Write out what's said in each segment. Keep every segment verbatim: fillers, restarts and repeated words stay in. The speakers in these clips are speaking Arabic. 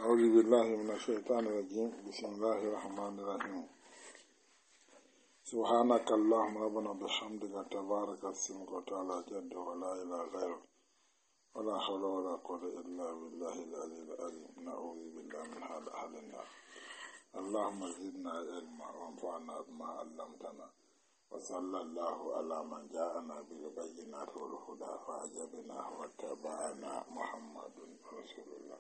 أعوذ بالله من الشيطان الرجيم بسم الله الرحمن الرحيم سبحانك اللهم ربنا بحمدك تبارك اسمك وتعالى جد ولا إله غيرك ولا حول ولا قوة إلا بالله العلي العظيم نعوذ بالله من حال أهل النار اللهم زدنا علما وانفعنا بما علمتنا وصلى الله على من جاءنا بالبينات والهدى فأجبنا واتبعنا محمد رسول الله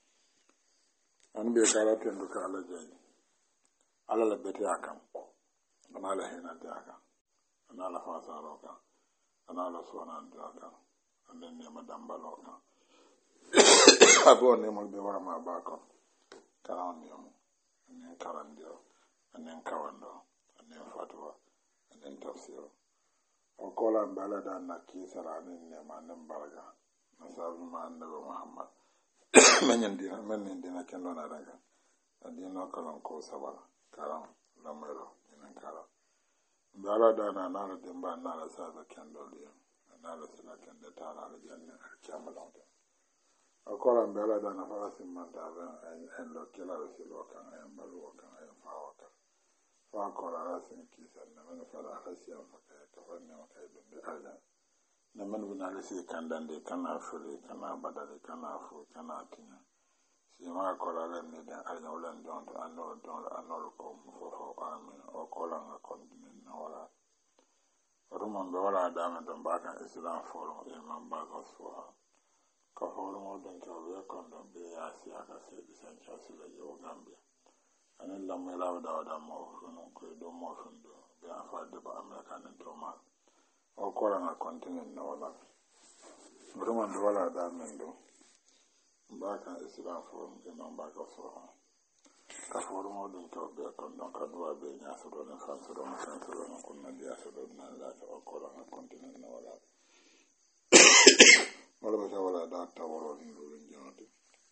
an be kala tendo ka ala jayi ala la bete akam ana la hena de akam ana la fasaro ka ana la sona de akam ande ne ma dambalo ka abo ne mo be wara ma ba ko karam yom ne karandio ane kawando ane fatwa ane tafsir o kola bala da na ki sara ne ma ne baraga nasabi ma annabi muhammad menyen dina men dina kendo na daga adina kalan ko sabala karam lamero ina karam bala da na na de ba na la sa da kendo liya na la sa kendo ta la janna kamala da akola bala da na fara sim man da en en lo kila si lo kan en balu kan en fawa ka fa kola la sin ki san na men fara hasiya fa ka ka fa ne ka dum ala na man buna la si kandande kana fuli kana badale kana fu kana tinya si ma kola la ne da ala wala don anno don anno ko fo fo amin o kola nga kontinen na wala rumon be wala da men don baka islam folo e man baka so ka folo mo don to be kon don be ya si aka se bi san cha si la yo gambia anen la me la da da mo non ko do mo fundo be afa de ba amerika nen to ma o kola nga kontinen na wala rumon be wala da men do baka islam folo e man baka so ka folo mo don to be kon don ka do be nya so do na fan so do na fan so do na kun na dia so do na la o kola nga kontinen na wala wala ba wala da ta woro ni do jonte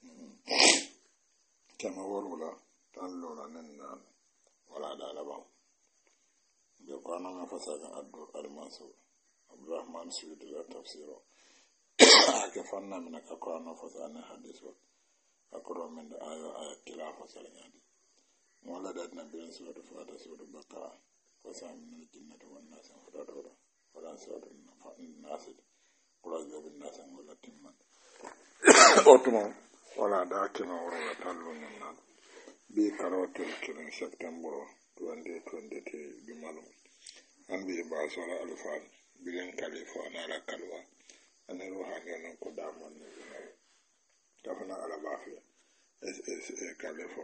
kama woro la tan lo la nen na wala da la ba be ko na ma fasa ga addu al-mansur abdurrahman suyuti la tafsiro ake fanna min ka ko na fasa na hadiso akoro min da ayo aya kila fasa la ngadi wala da na bin so da fada so da bakara fasa min jinnati wan nas fa da wala so da nas kula jobi nasa ngola timman otumo wala da kino wala tallu nan bi karotel kirin september twenty twenty-three bi malum an bi ba sala alfan bilen khalifa na la kalwa an ruha nan ko da mon ne da fana ala bafi es es khalifa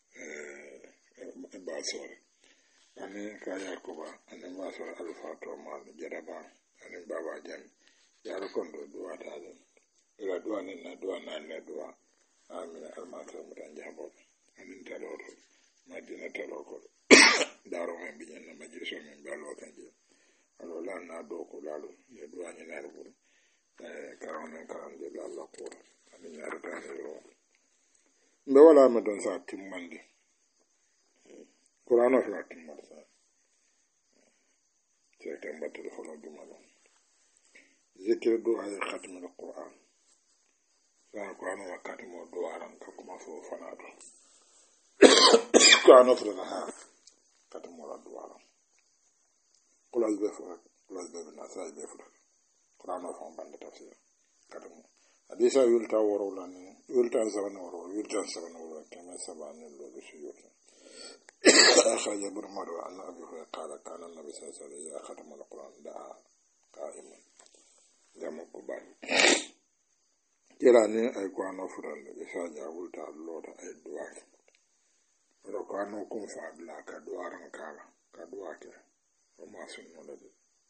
eh ba sala an ka yakuba an ba sala alfa to ma jaraba an baba jan yaro kondo duwa ta den ila duwa nin na duwa na na duwa amina almata mutan jabo anin taloro madina taloko daro men binya na majliso men balo kanje alo la na do ko lalo ye duwa ni na rubu eh karon men karon de la la ko anin yaro ta ne ro mbe wala ma don sa timmandi qur'ano fa timmar sa c'est un bateau folo du malo ذكر دعاء ختم القرآن فالقرآن وختم الدعاء كما فو فنادو كانوا فرنها ختم الدعاء قل أزبف قل أزبف الناس أزبف القرآن وفهم بند تفسير ختم حديثا يلتا ورولاني يلتا سبن ورول يلتا سبن ورول كما سبن اللول سيوت أخرج ابن مروه أن أبي هريرة قال كان النبي صلى الله عليه وسلم إذا ختم القرآن دعا قائما jamo ko bari kila ni ay ko ano furan de sa ja wulta lota ay duwa ro ko ano ko fa bla ka duwa ran kala ka duwa ke o ma sun no de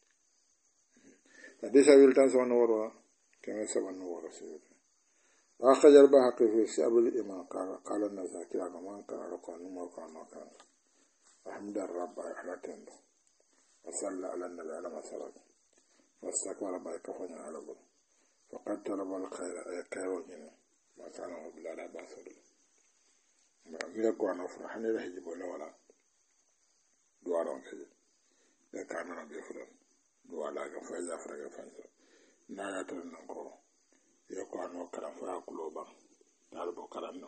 de sa wulta so no woro ke me sa no woro se ba khajar ba hakki fi sabul imam kala kala na zakira ga man ka ro ko no mo ko no kan alhamdulillah rabbil alamin wa sallallahu ala nabi ala masalatu واستكبر ما يكفون على الله فقد طلب الخير أي كيروجنا ما كانوا بلا باس ما ميكو أنا فرحني له يجيب ولا ولا دوارون كذي ده كانوا بيفرن دوارا كفاية فرق فانسا نايا ترنكو يكو أنا كلام فيا كلوبا تعرفوا كلامنا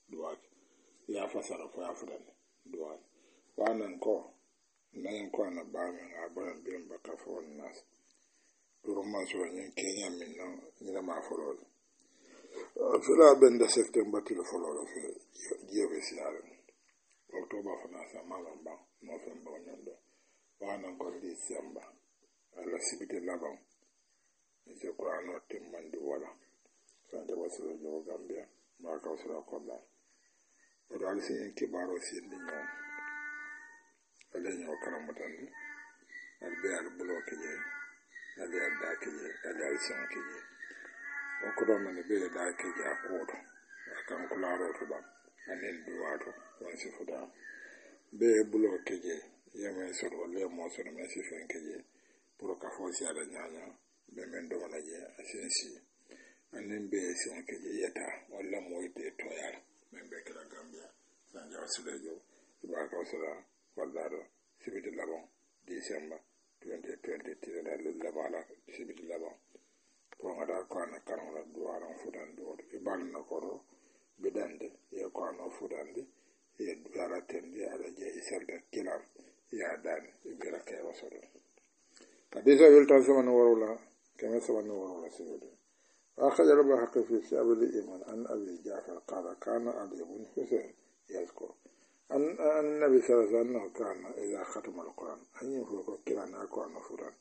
duwake ya fasara fo ya fudande duwake wanan ko nayin ko na ba min abaran birin baka fo nas duru ma so nyin kenya min no nyina ma folo fila ben da septembre til folo fe jebe siare october fana sa mama ba november nyondo wanan ko december ala sibite laban je ko ano timmandi wala sande wasiro jo gambia ma ka wasiro ko da o dal sin kibaro sin ni no ale nyo karamatan al be al bloke je ale da ke je ale al san ke je o ko do man be da ke je akodo kan kularo to ba anen duwato won si fuda be bloke je yeme so wala mo so me si fen ke je pour ka fo si ala nyanya be men do wala je asensi anen be si ke je yeta wala mo ite to yar men be kala gambia san jaw si le jo ba ka sala wala sibiti labon December twenty twenty three da le labala sibiti labon ko ngada ko na karola duwaran fudan do ibal na ko bidande ye ko no fudande ye dara tendi ala je isalda kilar ya dan ibira kay wasoro kadisa wiltan sama warula kama sama warula sibiti akhadha rabba haqqi fi sabil iman an abi ja'far qala kana ali ibn husayn yazkur أن النبي صلى الله عليه وسلم كان إذا ختم القرآن أن يفوق كلانا القرآن فلان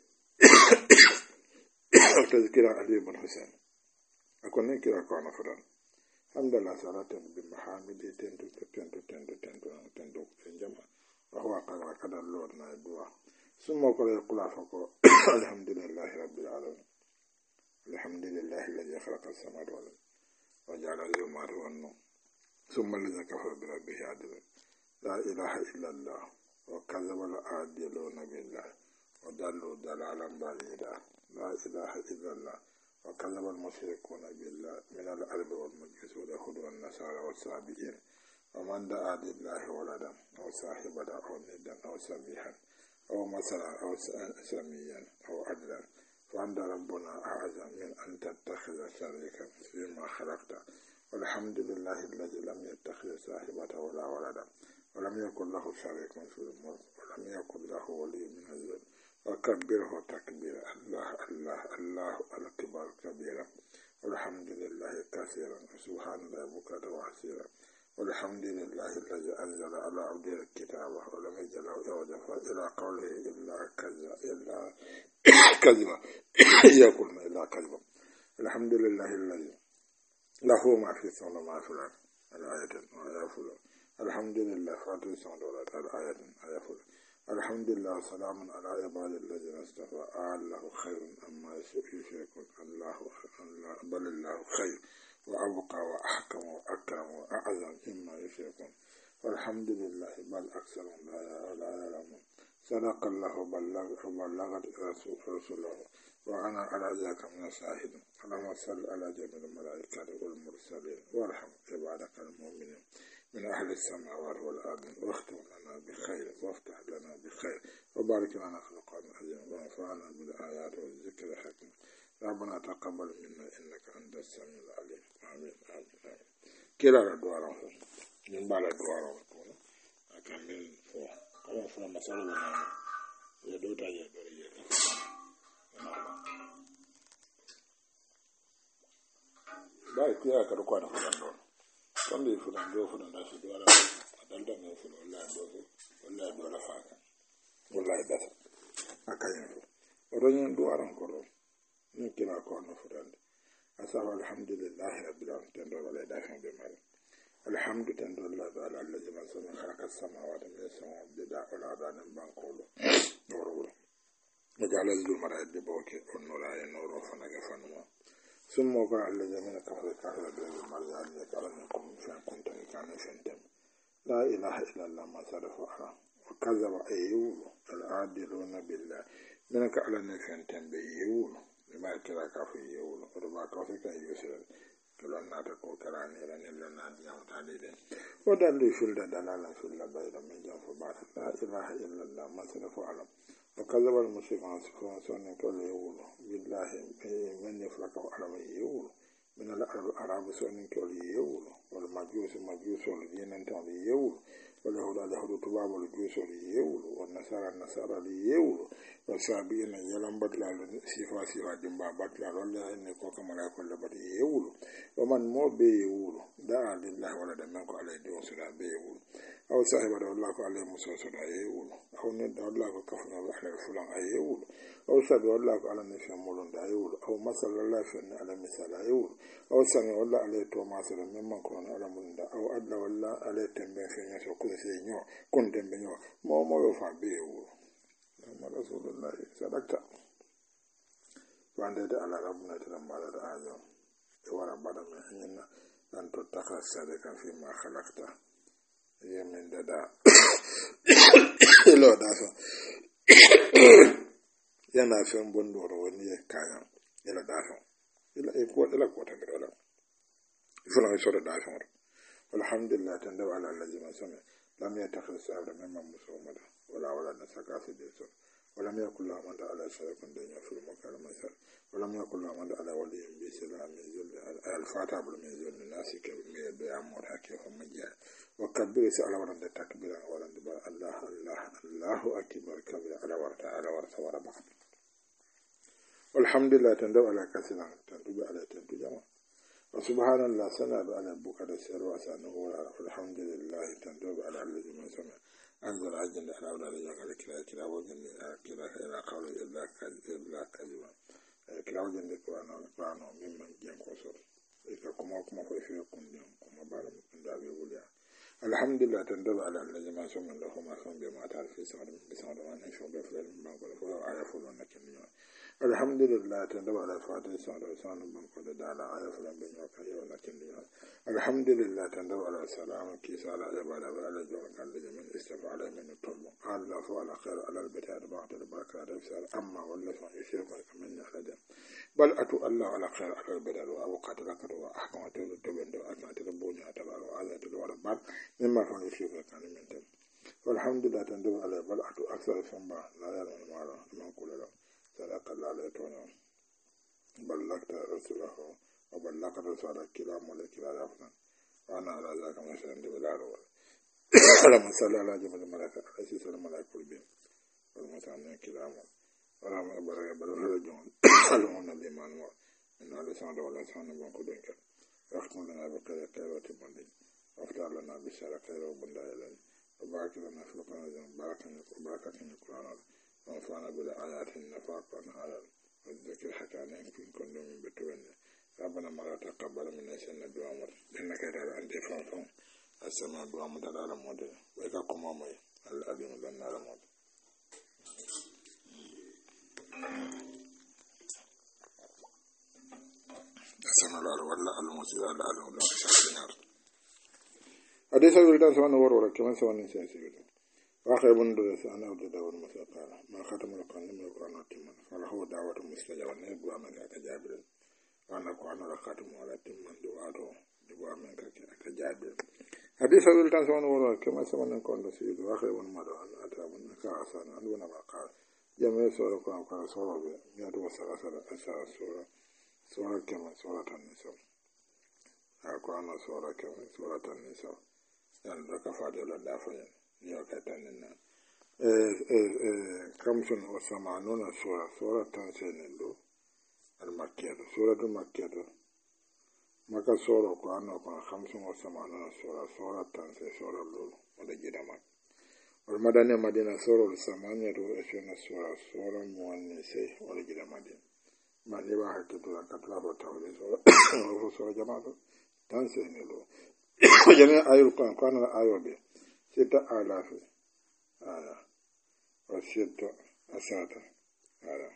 تذكر علي بن حسين أكون كلا القرآن فلان الحمد لله صلاة بمحامد تندو تندو تندو تندو تندو في الجمع وهو قال قد اللورنا الدعاء ثم قال يقول فقال الحمد لله رب العالمين الحمد لله الذي خلق السماوات والأرض وجعل الظلمات والنور ثم الذين كفروا بربه عدلا لا إله إلا الله وكذب العادلون بالله ودلوا دلالا بعيدا لا إله إلا الله وكذب المشركون بالله من العرب والمجوس واليهود والنصارى والسابئين ومن دعا لله ولدا أو صاحبا أو ندا أو سميحا أو مثلا أو سميا أو عدلا فعند ربنا أعظم من أن تتخذ شريكا فيما خلقت والحمد لله الذي لم يتخذ صاحبة ولا ولدا ولم يكن له شريك في الملك ولم يكن له ولي من الذل وكبره تكبيرا الله الله الله الكبار كبيرا والحمد لله كثيرا سبحان الله بكرة وأصيلا والحمد لله الذي أنزل على عبده الكتاب ولم يجعل له عوجا إلى قوله إلا كذا إلا كذبا يقولون إلا كذبا الحمد لله الذي له ما في السماء وما في الأرض الآية وآية فلان الحمد لله فاتح السماوات الآية آية فلان الحمد لله سلام على عباد الذين اصطفى الله خير أما يشركون الله الله بل الله خير وأبقى وأحكم وأكرم وأعظم مما يشركون والحمد لله بل أكثرهم لا يعلمون صدق الله بلغ وبلغت رسوله وأنا على ذلك من الشاهد اللهم صل على جميع الملائكة والمرسلين وارحم عبادك المؤمنين من أهل السماوات والأرض واختم لنا بخير وافتح لنا بخير وبارك لنا في القرآن العظيم وانفعنا بالآيات والذكر الحكيم ربنا تقبل منا إنك أنت السميع العليم آمين آمين آمين كلا الدعاء من بعد الدعاء أكمل فوق كما فوق مسألة يدوتا يدوري bai kuya ka ko na fulan don kon di fulan do fulan da su do ala dal da ne fulan la do wallahi do la faaka wallahi da akayen ronyen do aran ko do ni kila ko na fulan asa alhamdulillah rabbil alamin tendo wala da kan be mal alhamdu tendo la ala allazi man sama khalaqa as-samawati min sama bida wala da nan ban ko do doro وجعل الزمر يدبوك ونورا ينورو فنك فنما ثم وقع الذي من كفر كافر بين المرجع يقال منكم فان كنتم كانوا فانتم لا اله الا الله ما صرف على وكذب ايول العادلون بالله منك على نفنتم بيول ما كلا كافر يول وربا كافر كان يسر كلا ناتكو كلا نيرا نيرا ناديا متعددين ودلوا في الدلالة في اللبيل من جنف بعض لا اله الا الله ما صرف على وكذب المشركون سنة كل يقول بالله من يفلك على من يقول من العرب سؤال كل يول والمجوس مجوس والدين تام يول واليهود اليهود تباب الجوس يول والنصارى النصارى يول والسابين يلم بدل سيفا سيفا جنبا بدل ولا إن كوك ملاك ولا بدل يول ومن مو بيول دا لله ولا دمك عليه دون سلا بيول أو صاحب الله عليه موسى سلا يول أو ند الله كفنا على فلان يول أو سبي الله على نفس مولون دا يول أو مثل الله فن على مثال يول أو سمي والله عليه توما سلا ممن كون على مولون أو أدل والله عليه تنبين في نفسه كل شيء نيو كن تنبين ما ما يفعل بيول محمد رسول الله صدقت وعند على ربنا تلم على الآية ورا بعد ما حينا أن تتخذ صدقا فيما خلقته يمين ددا لو دافع yana fen bondoro woni e kayan ila dafa ila e ko ila ko tan wala fana so da dafa alhamdulillah tanda ala allazi ma sama lam yatakhir sa'ada mimma musawmada wala wala nasaka fi diso wala ma yakul lahu man ala shaykun dunya fil makaram masal wala ma yakul lahu man ala wali bi salam yuzil al fata bil mizul nasi ke me be amor hakke ko majja wa kabbir sa ala wala takbira wala allah allah allahu akbar kabira ala wala ala wala wala ba alhamdulillah tanda ala kasina tanda ala tanda jama wa subhanallah sana ba ala bukada sirwa sana wa alhamdulillah tanda ala allazi man sama anzal ajin da ala ala ya kala kira kira wajen kira kira qawla illa kadhiba kadhiba kira wajen da qur'ano qur'ano mimman jan ko so ika kuma kuma ko fi kun din kuma balam da be wuliya alhamdulillah tanda ala allazi man sama lahu ma kan be ma ta fi sa da sa da wannan shobe fulan ban ko ko aya fulon na kin alhamdulillah tanda ala fatiha sa da sanan ban ko da dala aya fulan ben yo kan yo na kin alhamdulillah tanda ala salama ki sala ibada wa ala jawan kan da min istafa ala min tulmu Allah fa ala khair ala albita da ba'da albaraka da sal amma walla fa yushiku kaman hada bal atu Allah ala khair ala albita wa awqat lakat wa ahkamatu tubanda atmatu bunya tabaru ala tu wa bal mimma fa yushiku kan min tan walhamdulillah tanda ala bal atu aksar samba la ya ma ma kulala صدق الله عليه تونا بلغت رسوله وبلغت رسالة كلام ولا كلام أفضل وأنا على ذلك مثلا بلا رول لما صلى على جبل الملائكة عليه السلام الملائكة البين والمثلا كلام ورحم بركة بلغ الجون لهم الإيمان إن على سند ولا سند بنقدك رحم لنا بقية خير وتبندين وافتح لنا بشارة خير وبندائلين وبارك لنا في القرآن وبركة القرآن وانفعنا بالآيات النفاق على الذكر حتى نمكن كل من بتوين ربنا ما تقبل منا سنة دوامر إنك تعالى أنت فانفعون السماء دوامر دلالة مودة وإذا قمامي الأدين لنا رمود السماء الله والله المسيح الله الله شاكرين حديث الولدان سواء ورورا كمان سواء نسيان سيوتا واخر بندر سأنا وجد والمساقال ما ختم القرآن من القرآن التمن فله دعوة مستجابة نبوة من كجابر وأنا قرآن الخاتم على التمن دعاته دعوة من كجابر حديث الولدان سواء ورورا كمان سواء نكون سيد واخر بندر أن أتى من كأسان أنونا ما قال جميع سورة القرآن قال سورة مئة وثلاثة أساس سورة سورة كمان سورة النساء القرآن سورة كمان سورة النساء يعني ذكر فاضل الدافعين يوكتننا خمس وثمانون سورة سورة تنسين له المكية سورة المكية مكة سورة القرآن وقرآن خمس وثمانون سورة سورة تنسين سورة له ودجد مك والمدنية مدينة سورة الثمانية وعشرين سورة سورة مؤنسة ودجد مدينة ما نبغى كتلا كتلا بتقول سورة سورة جماعة تنسين له جميع آية القرآن قرآن آية به ستة آلاف آية وستة أساتة آية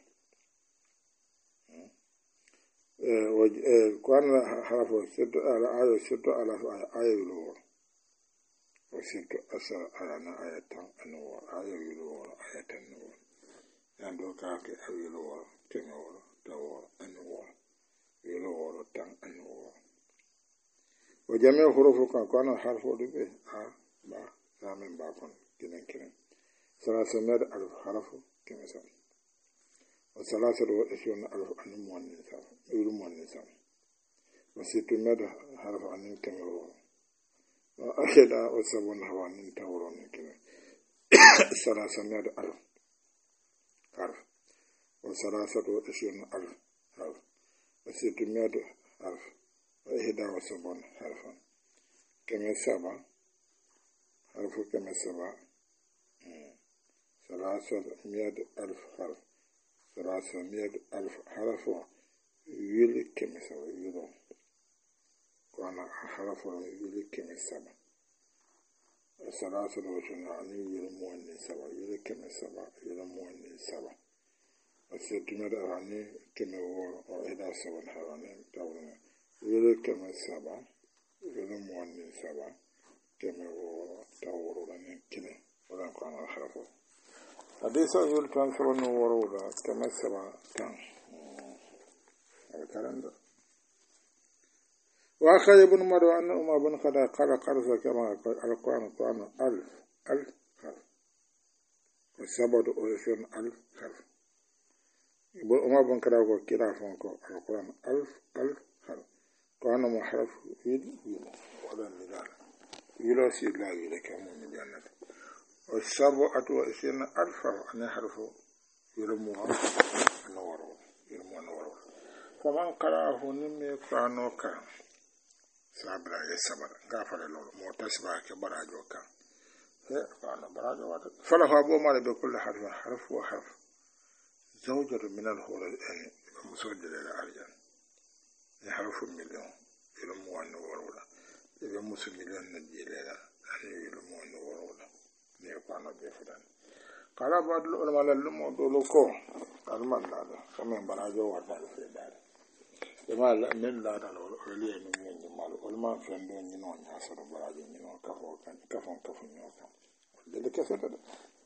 وكان حرف ستة آلاف آية ستة آلاف آية آية يلوه وستة أساتة آية آية تان أنوار آية يلوه آية تنوار يعني دو كاكي آية يلوه تنوار تنوار أنوار يلوه تان أنوار وجميع حروف كان حرف به آ با سامن باكون كنن كنن ثلاثة مئة ألف حرف كما سام وثلاثة وعشرون ألف أنمو النساء يلمو النساء ستمائة حرف عن كمرو وأحد وسبعون حرف عن تورون كده ثلاثمائة ألف حرف وثلاثة وعشرين ألف حرف وستمائة ألف وإحدى وسبعون حرفا كما سبعة حرف كما سبعة ثلاثمائة ألف حرف ثلاثمائة ألف حرف يلي كما سبعة يلو وأنا حرف يلي كما سبعة ثلاثة وعشرين عني يلي مواني سبعة يلي كما سبعة يلي مواني سبعة وستمائة عني كما هو وإحدى وسبعون حرفا تورنا يلي كما سبعة يلي مواني سبعة كما هو تورنا كنا ولا نقام الحرف حديث يقول تنصر النور كما سبعة كان الكلام ده وأخذ ابن مروان أن أم بن خدا قال قرص كما القرآن القرآن ألف ألف حرف وسبعة وعشرين ألف حرف ابن أم بن خدا قال كلا فانكو القرآن ألف ألف حرف قرآن محرف يد يد ولا مليار يلا سيد لا يلا كم مليار والسبعة وعشرين ألف حرف أنا حرف يرموها نورو يرموها نورو فمن قرأه نمي قرآن كان sabra ya sabara gafara lolo motasba ke barajo kan he kana barajo wata fala fa bo mala be kullu harf harf wa harf zawjatu min al hur al an musajjal al arjan ya harfu million ilmu wan warula be musu million na jilela ani ilmu wan warula ne kana be fudan kala badul ulama lal mo dolo ko alman dada kama barajo wata fe dada dama men la dal oli en men mal ulama fen do ni non ya so barajo ni non kafo kan kafon kafon ni kan de kese de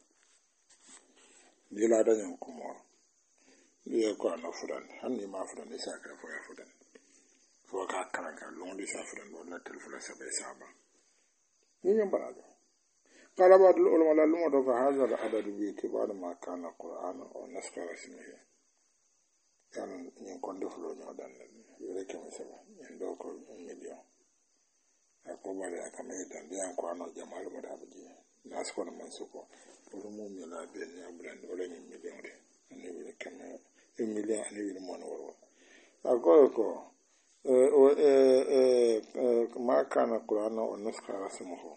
ni la da nyon ko mo ni ko na fudan hanni ma fudan isa ka fo ya fudan fo ka kala ka long di sa fudan wala tel fula sa be saba ni nyam barajo qala ba'd al ulama la lumo do fa hadha al adad bi tibar ma kana qur'an wa nasqa rasmihi kan ni ko deflo ñoo dan yore ke mi saba en do ko million ko bale akame dan dia ko ano jamal mo da buji nas ko man suko pour mo mi la be ni abran wala ni million de ni yore kame un million ani yore mo no woro ako ko o e e ma kana qur'ano o nasqa rasmuhu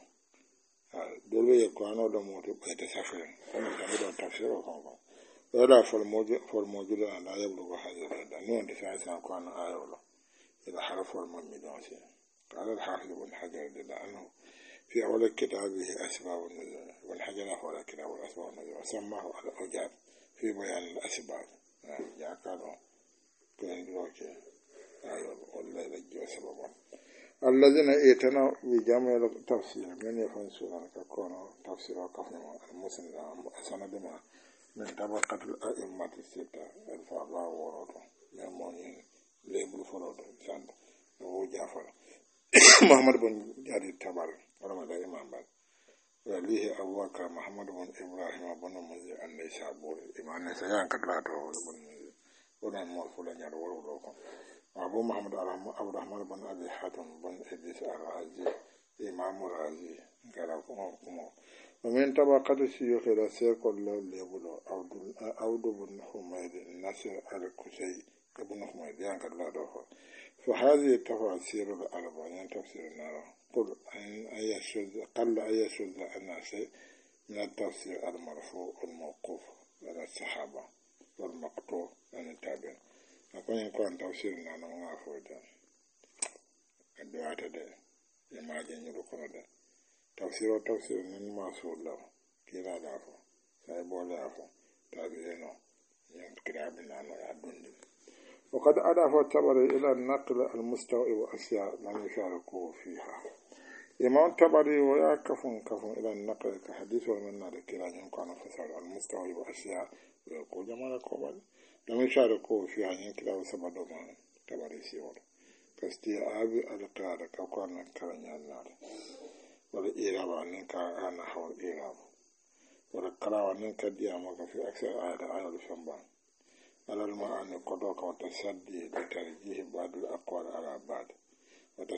dole ko ano do mo to be ta safere ko ta do tafsiro ko ولا فالموجود فالموجود لا يبلغ هذا العدد نون تسعة كان آية إذا حرف الممدون قال الحافظ بن حجر لأنه في أول كتابه أسباب النزول والحجر في أول كتاب الأسباب النزول وسماه الأجاب في بيان الأسباب جاء كانوا كان دلوقتي آية ولا يلجوا سببا الذين ائتنوا بجمع التفسير من يفهم سورة كونه تفسير كفنا المسلم أسند ما من طبقة الأئمة الستة الفقهاء ورده يمونين ليبل فرده سند أبو جعفر محمد بن جرير الطبري ولما ده إمام بعد وليه أبو بكر محمد بن إبراهيم بن منذر النيسابوري إمام النيسابوري كتلاته بن ولن مرفولا جار ورده أبو محمد أبو الرحمن بن أبي حاتم بن إدريس الرازي إمام الرازي قال كم ومن طبقة الشيوخ إلى سيق الله ليبلو عبد بن حميد الناصر الكسي ابن حميد يعني الله دخل فهذه تفاسير الأربعين تفسير النار قل أن يشذ قل أن يشذ الناس من التفسير المرفوع الموقوف على الصحابة والمقطوع عن التابعين أكون يكون تفسير النار ما فوجا الدعاء ده لما جن يلقون ده تفسير تفسير من ما سول كلا دافو سايبول دافو تابعينه ينكرابنا نعدون وقد أضاف الطبري إلى النقل المستوى وأشياء لم يشاركوا فيها إمام الطبري ويا كفن كفن إلى النقل كحديث ومن نال كلا يمكن فسر المستوى وأشياء ويقول جمال القبل لم يشاركوا فيها ينكلا وسبب ما طبري سيور كاستيعاب القرار كوكان كرنيا النار ولا إيراب عنك أنا حول إيراب ولا كلام عنك ديامك في أكثر آيات آيات الشمبان على المعنى قدوك وتصدي لترجيه بعض الأقوال على بعض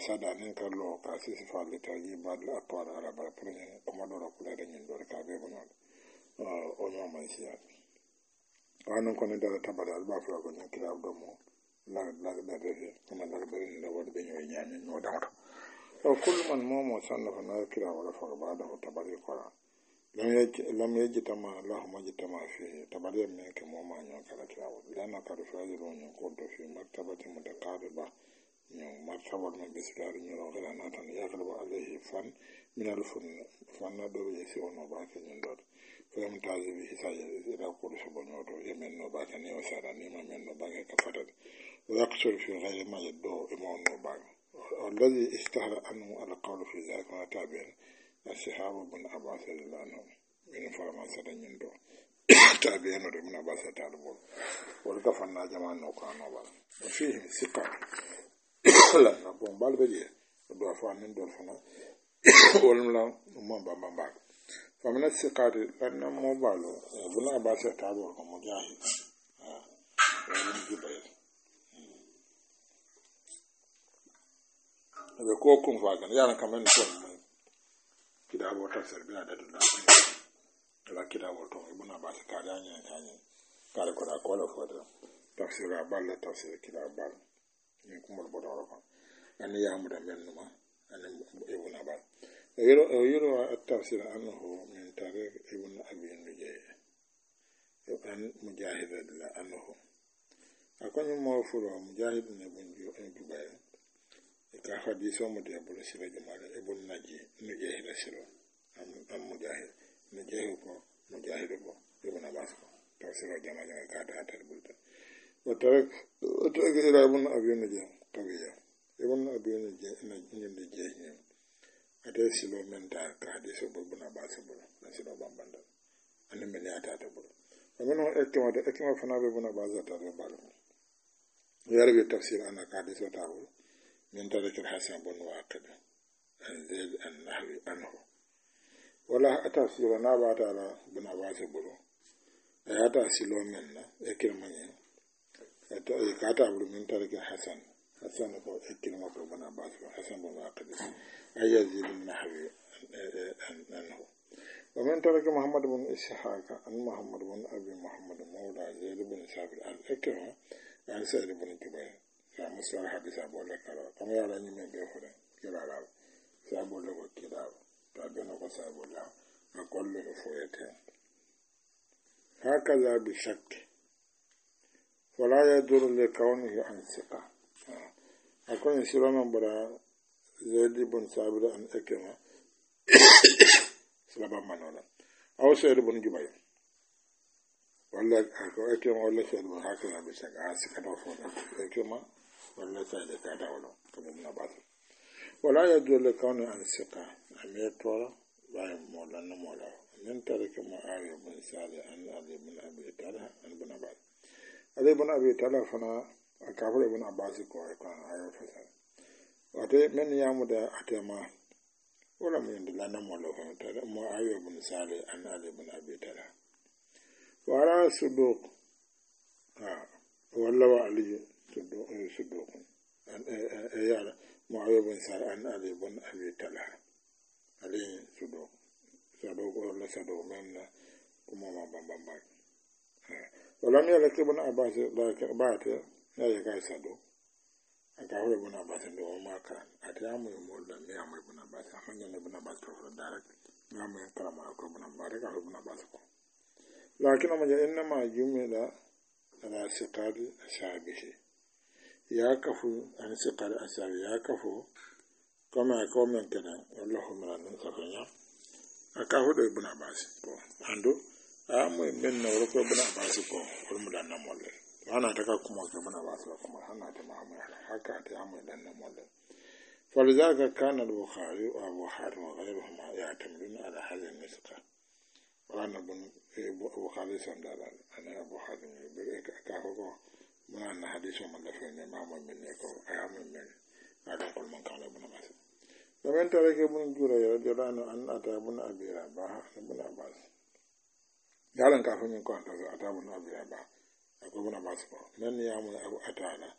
sada nin kallo ka sisi falle taji badla atwala ala bara prenyen kuma dora kula da nyin dora ka be bonon o no man siya anan kono dara tabada alba fa ko nyin kila do mo la la da de kuma la be ni wala be nyoy nyame no da o kullu man momo sanna fa na kila wala fa ba da tabari ko lam yaj lam yajtama allahumma yajtama fi tabari men ke momo nyon kala kila wala na ka do fa yiro nyon ko do fi martabati mutaqariba ñoom martaba man bisiraari ñoro xela natan yakal ba alayhi fan min al fun fan na do yesi ono ba ke ñun dot fam tazi bi hisaje ila ko do so ñoto yemen no ba ke ne o sara ni ma men no ba ke ka fatat yaqsul fi ghayri ma yaddo imam no ba alladhi istahara anhu al qawl fi zalika wa tabi'in as-sahaba bin abbas radhiyallahu anhu min farama sada ñun do tabi'in do min abbas ta'ala wal ka fanna jama'a no ko no ba fi siqa la na bon balbe die do fa min do fana wala la mo ba ba ba fa min siqati lan mo balo bula ba sa ta do ko mo jahi ah wala ji bay abe ko kun fa kan yana kaman ko kidabo ta serbi da da la kidabo to ibuna ba sa ka da nya nya kare ko da ko la fo da tafsira balla tafsir kidabo ni kumol bodoro ko ani yamuda mennuma ani ibn abad yero yero at-tafsir annahu min tariq ibn abi nujay an mujahid la annahu akon mo fulo mujahid ne bunju en dubay e ka hadiso mo de bulu sira jamaale ibn naji nujay la sira am am mujahid nujay ko mujahid ko ibn abbas ko tafsir jamaale ka da atar bulta وترك وترك إلى ابن أبي نجيم طبيعي ابن أبي نجيم نجيم أتى سلو من دار كهديس بابن عباس بلو نسلو بامبند أنا من يأتى تبلو ومنه إكمة إكمة فنا بابن عباس ترى بالو يروي التفسير أنا كهديس تاول من طريق الحسن بن واقد عن زيد النحوي عنه ولا التفسير نابع على ابن عباس بلو أتى سلو من إكمة kata abdu min tariki hasan hasan ko ekilma ko bana basu hasan bin waqid ayazid an-nahwi anhu wa min tariki muhammad bin ishaq an muhammad bin abi muhammad mawla zaid bin sabir al-ikra an sa'id bin jubayr sa musal hadith abu lakara kama yala ni men be fure kila la sa abu lo ko kila ta beno ko sa abu la akollo fo yete hakaza bi shakk ولا يدور لكونه عن ثقة أكون يسير من برا زيد بن ثابت عن إكرمة سلبا منولا أو سيد بن جبير ولا إكرمة ولا سيد بن هكذا بشكل عاسكة وفونا إكرمة ولا سيد كذا ولا كم من بعض ولا يدور لكونه عن ثقة أمير طورا باي مولا نمولا من ترك معاوية بن سالي عن علي بن أبي طلحة عن بن عباس علي بن أبي طلحة فنا أكافر ابن عباس كوي كان عيو فسر وأتي من يامد أتما ولا من يندل نمولا فنا معاوية بن سالي عن علي بن أبي طلحة وعلى صدوق ها ولا وعلي صدوق صدوق يعني معاوية بن سالي عن علي بن أبي طلحة علي صدوق صدوق ولا صدوق من كما ما بام بام بام ولم يلك ابن عباس ذلك بعد لا يكاي صدوق أكاهو ابن عباس عنده ما كان أتيامو يمول لم يامو ابن عباس أمن ين ابن عباس كفر دارك يامو ينكرم أكو ابن عباس أكاهو ابن عباس كو لكن ما إنما جمل على سقاد أصحابه يكفو عن سقاد أصحابه يكفو كما يكون من كنا والله من المنصفين أكاهو ابن عباس كو عنده أمي من نورك ابن عباس كو والمدان نمول أنا أتكلم كم ابن عباس كم أنا أتمنى حكى أتأمل لنا نمول فلذلك كان البخاري وأبو حاتم وغيرهما يعتمدون على هذه النسخة وأنا ابن البخاري سندال أنا أبو حاتم كأكاهو من أن حديث من لفين ما من يكو أيام من هذا كل من كان ابن عباس ومن ترك ابن جرير رضي الله عنه أن أتى ابن أبي رباح ابن عباس يعلم كافر من كون أتى ابن أبي رباح أكو ابن عباس من يعمل أبو أتانا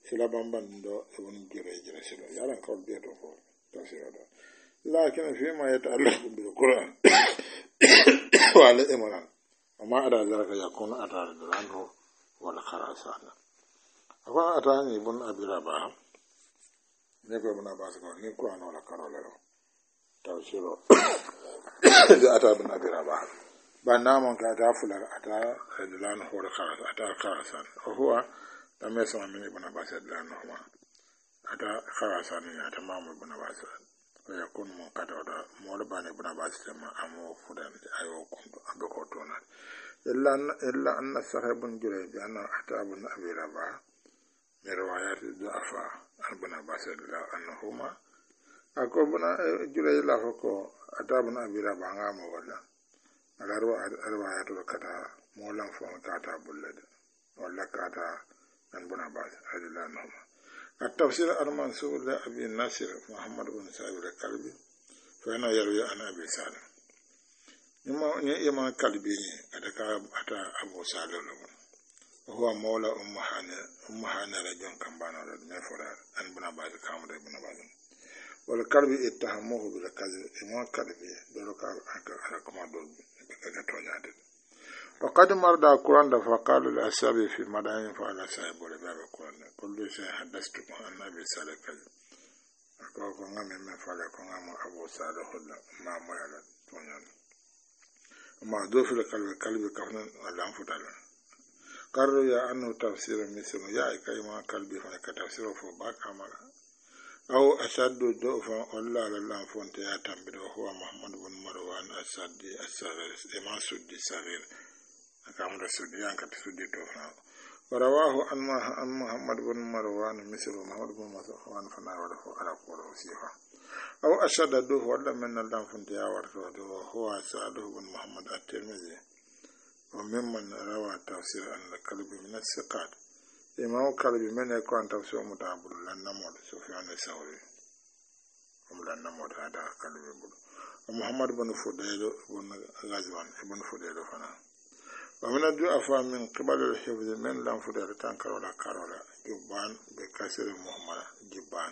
ila bamban do ibn jure jure sila yaran kawal beto ko tafsira do lakin fi ma yata'allaqu bil qur'an wa al imran amma ada zalika yakun atar anhu wal kharasana akwa atani ibn abiraba ne ko ibn abbas ko ni qur'an wala karolero tafsiro da ata ibn abiraba ba naman ka ta fular ata radlan hor kharas ata kharasan huwa lam yasma min ibn abbas radlan huma ata kharasan ya tamam ibn abbas wa yakun munqata da mawlana ibn abbas ma amu fudan ayo kunto abako tona illa illa anna sahibun jurayj anna ata ibn abiraba min riwayat du'afa ibn abbas radlan anhuma ako ibn jurayj la ko ata ibn abiraba ngamo wala alarwa arwa to kata molan fon kata bullade wala kata an buna bas radiyallahu anhu at-tafsir al-mansur li abi nasir muhammad ibn sa'id al-kalbi fa ana yarwi an abi salim nima ni ima kalbi adaka ata abu salim huwa mawla ummu hana ummu hana rajon kambana rad me fora an buna bas kamde buna bas wal kalbi ittahamuhu bil kadhib ima kalbi doloka aka kama dol وقد مرد القرآن فقال الأسابي في مدائن فعلى سائب ولباب القرآن كل شيء حدثتكم عن أبي صالح كذب أقول كنا من فعل كنا أبو صالح ما ميلا تونيان ما دوف القلب القلب كفنا ولا انفتل قالوا يا أنه تفسير مثل يا كيما قلبي فنك تفسير فباك أمرا أو أشد ضعفا ولا لله فانت يا تنبيه هو محمد بن مروان السدي الصغير إمام سدي صغير كامل السدي يعني كتسدي توفنا ورواه عن محمد بن مروان مثل محمد بن مروان فنا ورفع على قوله سيفا أو أشد ضعف ولا من الله فانت يا ورثه هو سعد بن محمد الترمذي وممن روى تفسير أن الكلب من الثقات إمام كلبي من يكون تفسير متعبد لن نموت سفيان الثوري أم لن نموت هذا كلبي بلو ومحمد بن فضيل بن غزوان بن فضيل فنا ومن الضعفاء من قبل الحفظ من لم فضيل تنكرولا كارولا جبان بكسر محمد جبان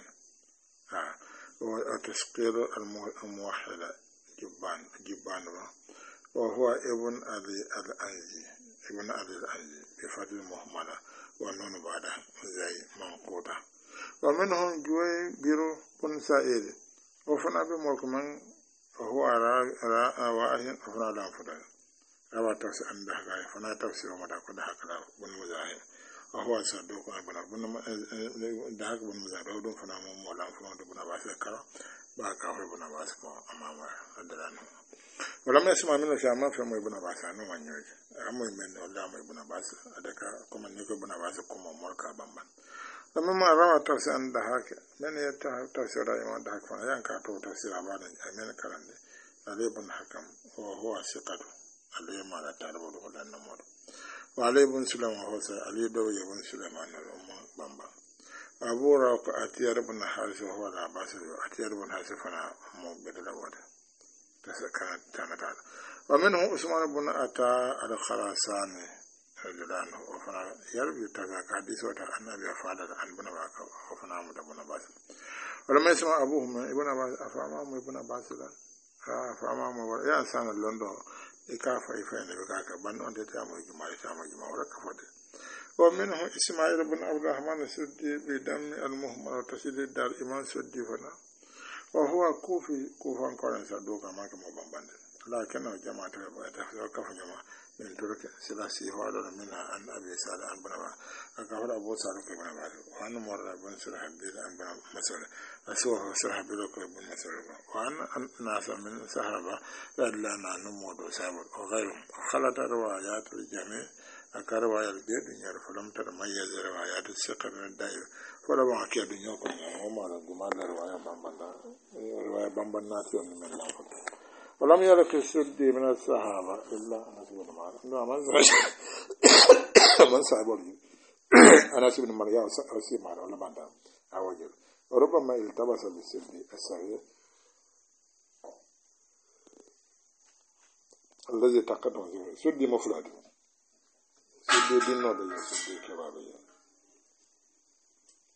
ها وتسقير الموحدة جبان جبان وهو ابن أبي الأنزي ابن أبي الأنزي بفتح محمد ونون بعد زي منقوطة ومنهم جوي بيرو بن سائل وفنا بملك من هو راء واهن وفنا لام فدان روا تفسير عن دهقاء فنا تفسير ومدى قد حقنا بن مزاهر وهو صدوق ابن بن دهق بن مزاهر ودون فنا مولا فنا بن عباس كرا باكا بن عباس امام ادرانه ولم يسمع منه شيء ما فهم ابن عباس انه من يوجد amoy men wala moy buna bas adaka kuma ne ko buna bas kuma morka bamban amma ma rawa tafsir an da haka men ya ta tafsir da imam da haka yan ka to tafsir abada amen karande ale bun hakam wa huwa siqatu ale ma da tarbo do dan namod wa ale bun sulaiman ho sai ale do ya bun sulaiman na umma bamba abu raq atiyar bun haris huwa da bas atiyar bun haris fana mo bedala wada tasaka tanata ومنه عثمان بن عطاء الخراساني رضي الله عنه وفنا يروي تذاك حديث وتا أن أبي أفاد عن بن باك وفنا عمد بن عباس ولما يسمع أبوهم ابن عباس أفهمهم ابن عباس لا أفهمهم يا إنسان اللندو إكافة إفين بكاك بن أنت تعمل جماعة تعمل جماعة ولا كفد ومنه إسماعيل بن عبد الرحمن السدي بدم المهمل وتسديد الدار إمام سدي فنا وهو كوفي كوفان قرن صدوق ما كما بمبند لكن جماعة تفسير كف جماعة من ترك سلاسي هذا منها أن أبي سعد عن بنوا أكفر أبو سعد بن عباس وأن مر بن سرح بن عن بن مسعود أسوه سرح بن بن مسعود وأن ناس من صحابة رضي الله عنهم مودو سابر وغيرهم خلط روايات الجميع أكرواية البيت يعرف لم تتميز روايات الثقة من الدائر فلما أكيد يوكم وما رجمال رواية بامبنا رواية بامبنا تيون من الله ولم يرك السدي من الصحابة إلا أنس بن مالك من صاحب أنس بن مالك أو سي مالك ولا بعد أوجل وربما التبس بالسدي الصغير الذي تقدم سدي مفرد سدي دينو ده سدي كبابي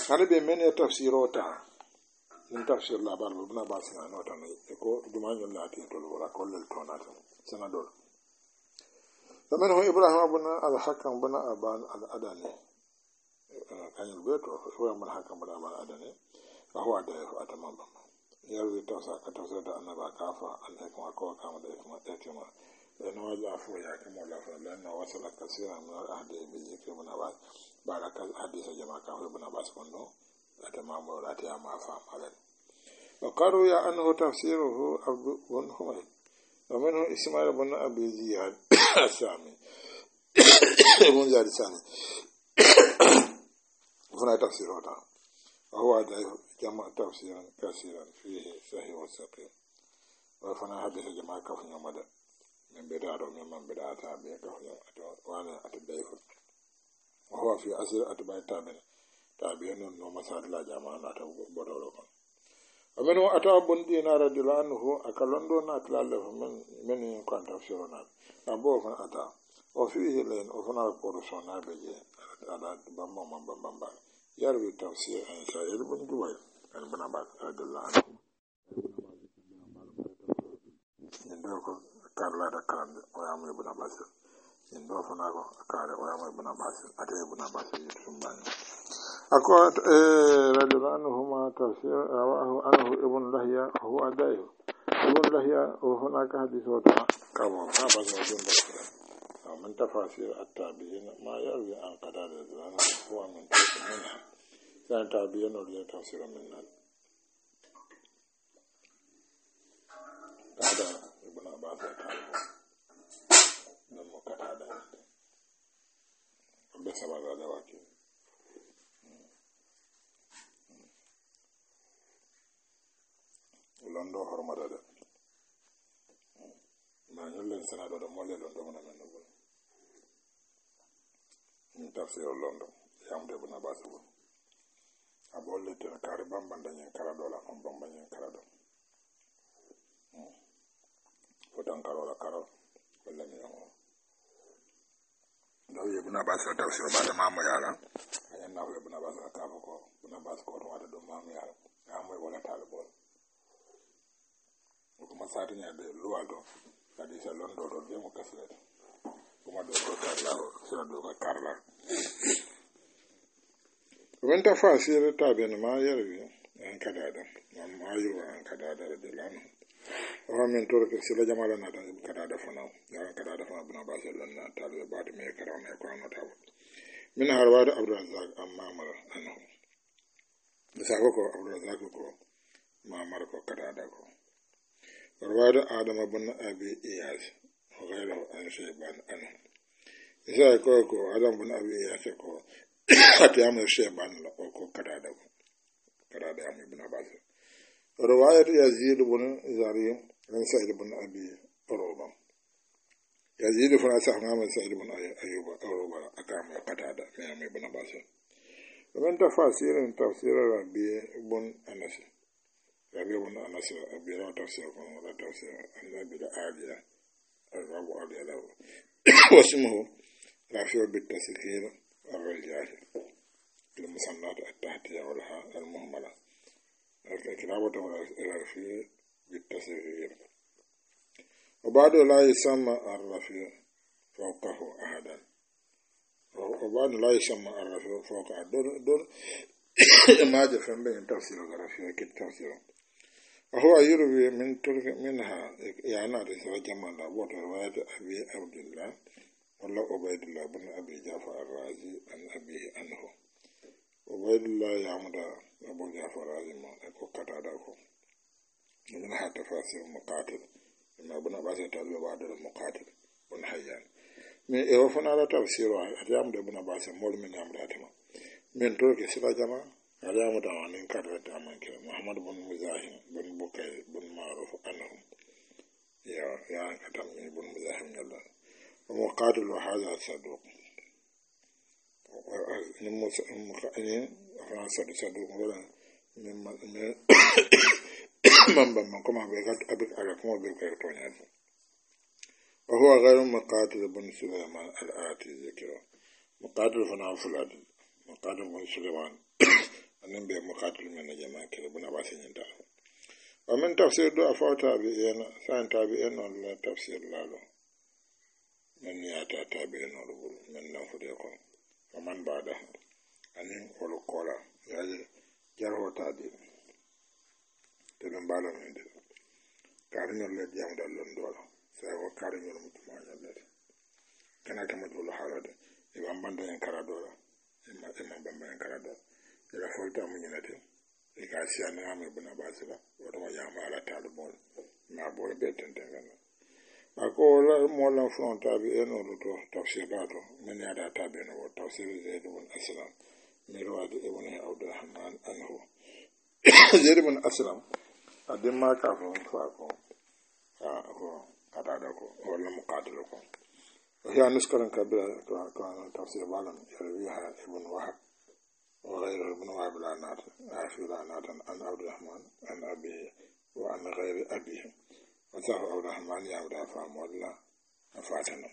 hani be men ya tafsirota min tafsir la bar ibn abbas na nota ne ko duma ñol la ti tol wala ko lel tonata sana dol tamen ho ibrahim ibn al-hakam ibn aban al-adani kan beto ho ibn al-hakam ibn aban al-adani fa huwa da atamam yarwi tawsa ka tawsa da annaba kafa an ko ko kama da kuma tatima no la fo ya ke mo la fa la no wasala kasira min al-ahdi bi zikri ibn abbas baraka hadisa jama'a ka ibn abbas kono atamam wala ta ma fa malan وقالوا يا أنه تفسيره عبد بن حميد ومنه إسماعيل بن أبي زياد السامي بن زياد السامي فنا تفسيره وهو جمع تفسيرا كثيرا فيه صحيح وسقيم وفنا حديث جماعة كفن يوم من بدار ومن بدار تابع كفن يوم وانا أتبعيه وهو في أسر أتباع تابع تابعين ومساد لا جماعة أتبعيه ameno ata bon dina radila anhu akalondo na tlale men men kan tafsirona abo kan ata o fi helen o fana ko sona beje ala bamma mamba bamba yarbi tafsir an sa'id bin duway kan bana ba radila anhu ndo ko karla da kan o ya mai bana basa ndo fana ko kare o ya mai bana basa ate bana basa yusumbani أكو رجل عنهما تفسير رواه عنه ابن لهيا هو أدايه ابن لهيا وهناك حديث وطا كما ما بس ابن لهيا من تفاسير التابعين ما يروي عن قتادة رضي هو من منها كان تابعين ولي تفسير منها هذا ابن عباس تعالى لما قتادة بسبب هذا واقع londo hormata de ma ñollen sanado de molle londo mona men no min tafsir londo yamde buna basu abolle ten kare bambanda ñen kala dola on bamba ñen kala do fotan karola karol walla mi on do yebuna basu tafsir ba de mamo yala ayen na yebuna basu ka ko buna basu ko wada do mamo yala amoy wala talibol kuma satinya de luado kadi sa londo do be mo kaslet kuma do ko karla sa do ko karla when ta fasir ta ben ma yarwi an kadada ma ayu an kadada de lanu wa min torke sila jamala na ta kadada fana ya kadada fana buna ba sa lonna ta be ba de me karama ko an ta min harwada abdurrazzaq amma mar anhu sa ko abdurrazzaq ko ma mar ko kadada ko رواد آدم بن أبي إياس وغيره عن شيبان عنه إذا كوكو آدم بن أبي إياس كو أتيام شيبان لكو كدادا كدادا يام ابن عباس رواية يزيد بن زاري عن سعيد بن أبي أروبا يزيد فنا سحنا سعيد بن أيوب أروبا أكام كدادا يام ابن عباس ومن تفاسير تفسير ربي بن أنس ربي بن أنس أبي تفسير ولا تفسير النبي العالية الرب عليه له واسمه رافع بالتسكين الرجال المصنعات التحتية والها المهملة الكتابة الرفيع بالتسكين وبعد لا يسمى الرفيع فوقه أحدا وبعد لا يسمى الرفيع فوق دور دور ما جفن بين تفسير الرفيع كالتفسير وهو يروي من ترك منها يعني رسالة جمال أبو رواية أبي عبد الله ولا عبيد الله بن أبي جعفر الرازي عن أبيه عنه عبيد الله يعمد أبو جعفر الرازي ما أكو كتادكو منها تفاسير مقاتل ما ابن عباس تعالى بعد المقاتل بن حيان من إيوفنا على تفسيره أتيام ابن عباس مول من أمراتنا من ترك سلا جماعة أتيام دعوانين كررت أمانك محمد بن مزاحم بن بكير بن معروف عنهم يا يا كتم بن مزاحم يلا ومقاتل هذا صدوق المخائنين فرنسا صدوق ولا من من من من كما بيقات أبيك على كما بيقات تونيا وهو غير مقاتل بن سليمان الآتي ذكره مقاتل فنا فلاد مقاتل بن سليمان anin be muqatil men jama kele buna ba sin ta wa min tafsir do afata bi yana san tabi'in on la tafsir lalo men ya ta tabi'in on bul men na fude ko wa man bada anin wala kola yaje jarho tabi tenen bala men de kariñol le jam dal lon dolo sai wo kariñol mutuma nyalle kana kama dolo halade e bambanda en kara dolo e ma e ma bamba en kara dolo e la folta mu nyinate e ka siana ame buna basira wodo ma yama ala talu bol na bol be tentengana ako la mo la fronta bi eno to tafsirato men ya da tabe no tafsir zaid ibn aslam mirwad ibn abdurrahman anhu zaid ibn aslam adin ma ka fo fa ko ah ko kata da ko wala muqatil ko ya nuskaran kabira to ko tafsir balam yarwiha ibn wahab wa ghayr ibn wahab la nat afila natan an abdurrahman an abi wa an ghayr abihi وصح عبد الرحمن يعود فهم ولا فاتنا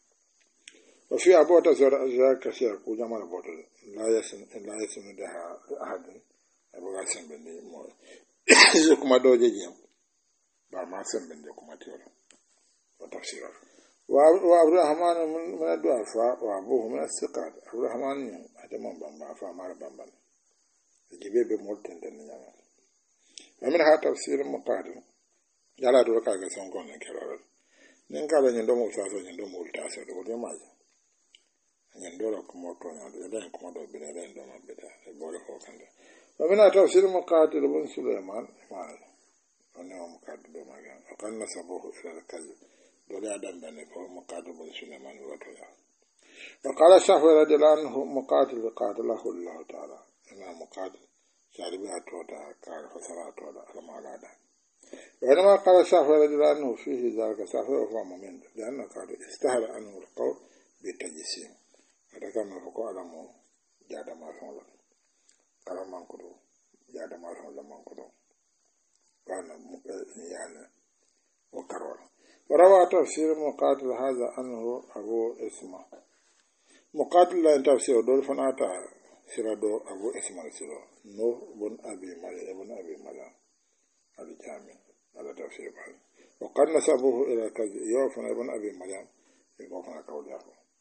وفي أبو تزور أجزاء كثيرة كوجمال أبو لا يسن لا يسن ده أحد أبو قاسم بني مول يكما دوجي جيم بما سن بني كما تيور وتفسيره وعبد الرحمن من الضعفاء وأبوه من الثقات عبد الرحمن هذا من بما فما بما يجيب بمولتين دنيا ومنها تفسير مقادم yala do ka ga son kon ne keroro nin kala nyen do mo sa so nyen do mo ulta so do de maji nyen do ko mo to nyen do den ko do be den do ma be da e bole ko kande wa mina tafsir muqatil ibn sulaiman ma ona mo kaddu do ma ga kan nasabuhu ila al-kazib do le adam ben ko muqatil ibn sulaiman wa to ya wa qala shafi radiyallahu anhu muqatil qatalahu allah ta'ala ina muqatil sharibi atota ka fasara atota al-malada وإنما قال شافعي رضي الله عنه فيه ذلك شافعي وهو مؤمن لأنه قال استهل عنه القول بالتجسيم هذا كان فوق على مو جاد ما فعل قال ما نقول جاد ما فعل ما نقول كان يعني وكرر وروى تفسير مقاتل هذا عنه أبو اسمه مقاتل لا تفسير دول فناتا سيرادو أبو اسمه سيرو نور بن أبي مالي ابن أبي مالي الجامع على تفسير بعض وقد نسبه إلى كذب يوفنا ابن أبي مريم يوفنا قوله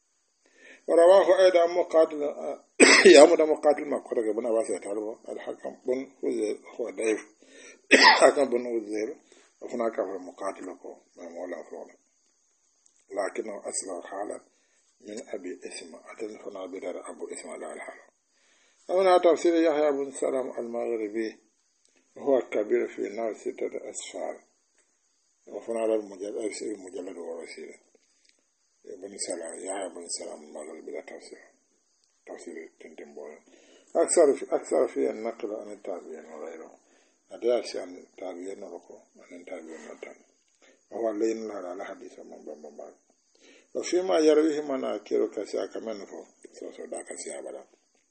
ورواه أيضا مقاتل يامد مقاتل مقرق ابن أباس يتعلم الحكم بن وزير هو ضعيف حكم بن وزير وفنا كفر مقاتلكم من مولا فولا لكنه أسلم حالا من أبي اسم أتن فنا بدر أبو اسم لا الحال أمنا تفسير يحيى بن سلام المغربي هو كبير في نار ستة أسفار وفنا المجلد المجلد ورسيل ابن سلام يحيى بن سلام المغربي لا تفسير تفسير تنتمبول أكثر في أكثر في النقل عن التابعين وغيره أدرس عن التابعين ورقو عن التابعين وتن وهو لين لا على حديث من بمبار وفيما يرويه مناكير كسيا كمن فو سوسو دا كسيا بلا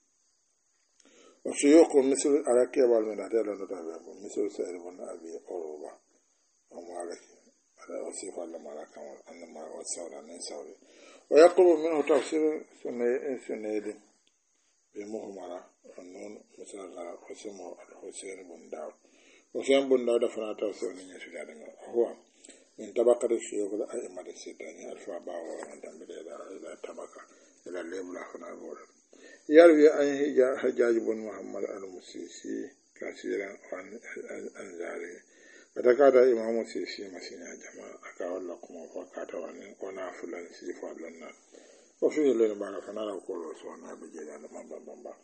وشيوخ مثل أراكي والمناديل ونتابعهم مثل سائر بن أبي أوروبا ومالك على وصيف الله مالك أنما والسورة من سوري ويقرب منه تفسير سنيد بمهمرة النون مثل الغرب وسمه الحسين بن داود وحسين بن داود فنا تفسير من يسجد هو من طبقة الشيوخ الأئمة الستة ألف أبا ومن تنبيل إلى طبقة إلى الليل فنا بورد يروي عن حجاج بن محمد المسيسي كثيرا عن أنزاري فتكاد إمام السيسي مسينا جماعة أكاول لكم وفاكات وانا فلان سيفا لنا وفيه لنا بعد فنانا وقولوا سوانا بجيلان مبا مبا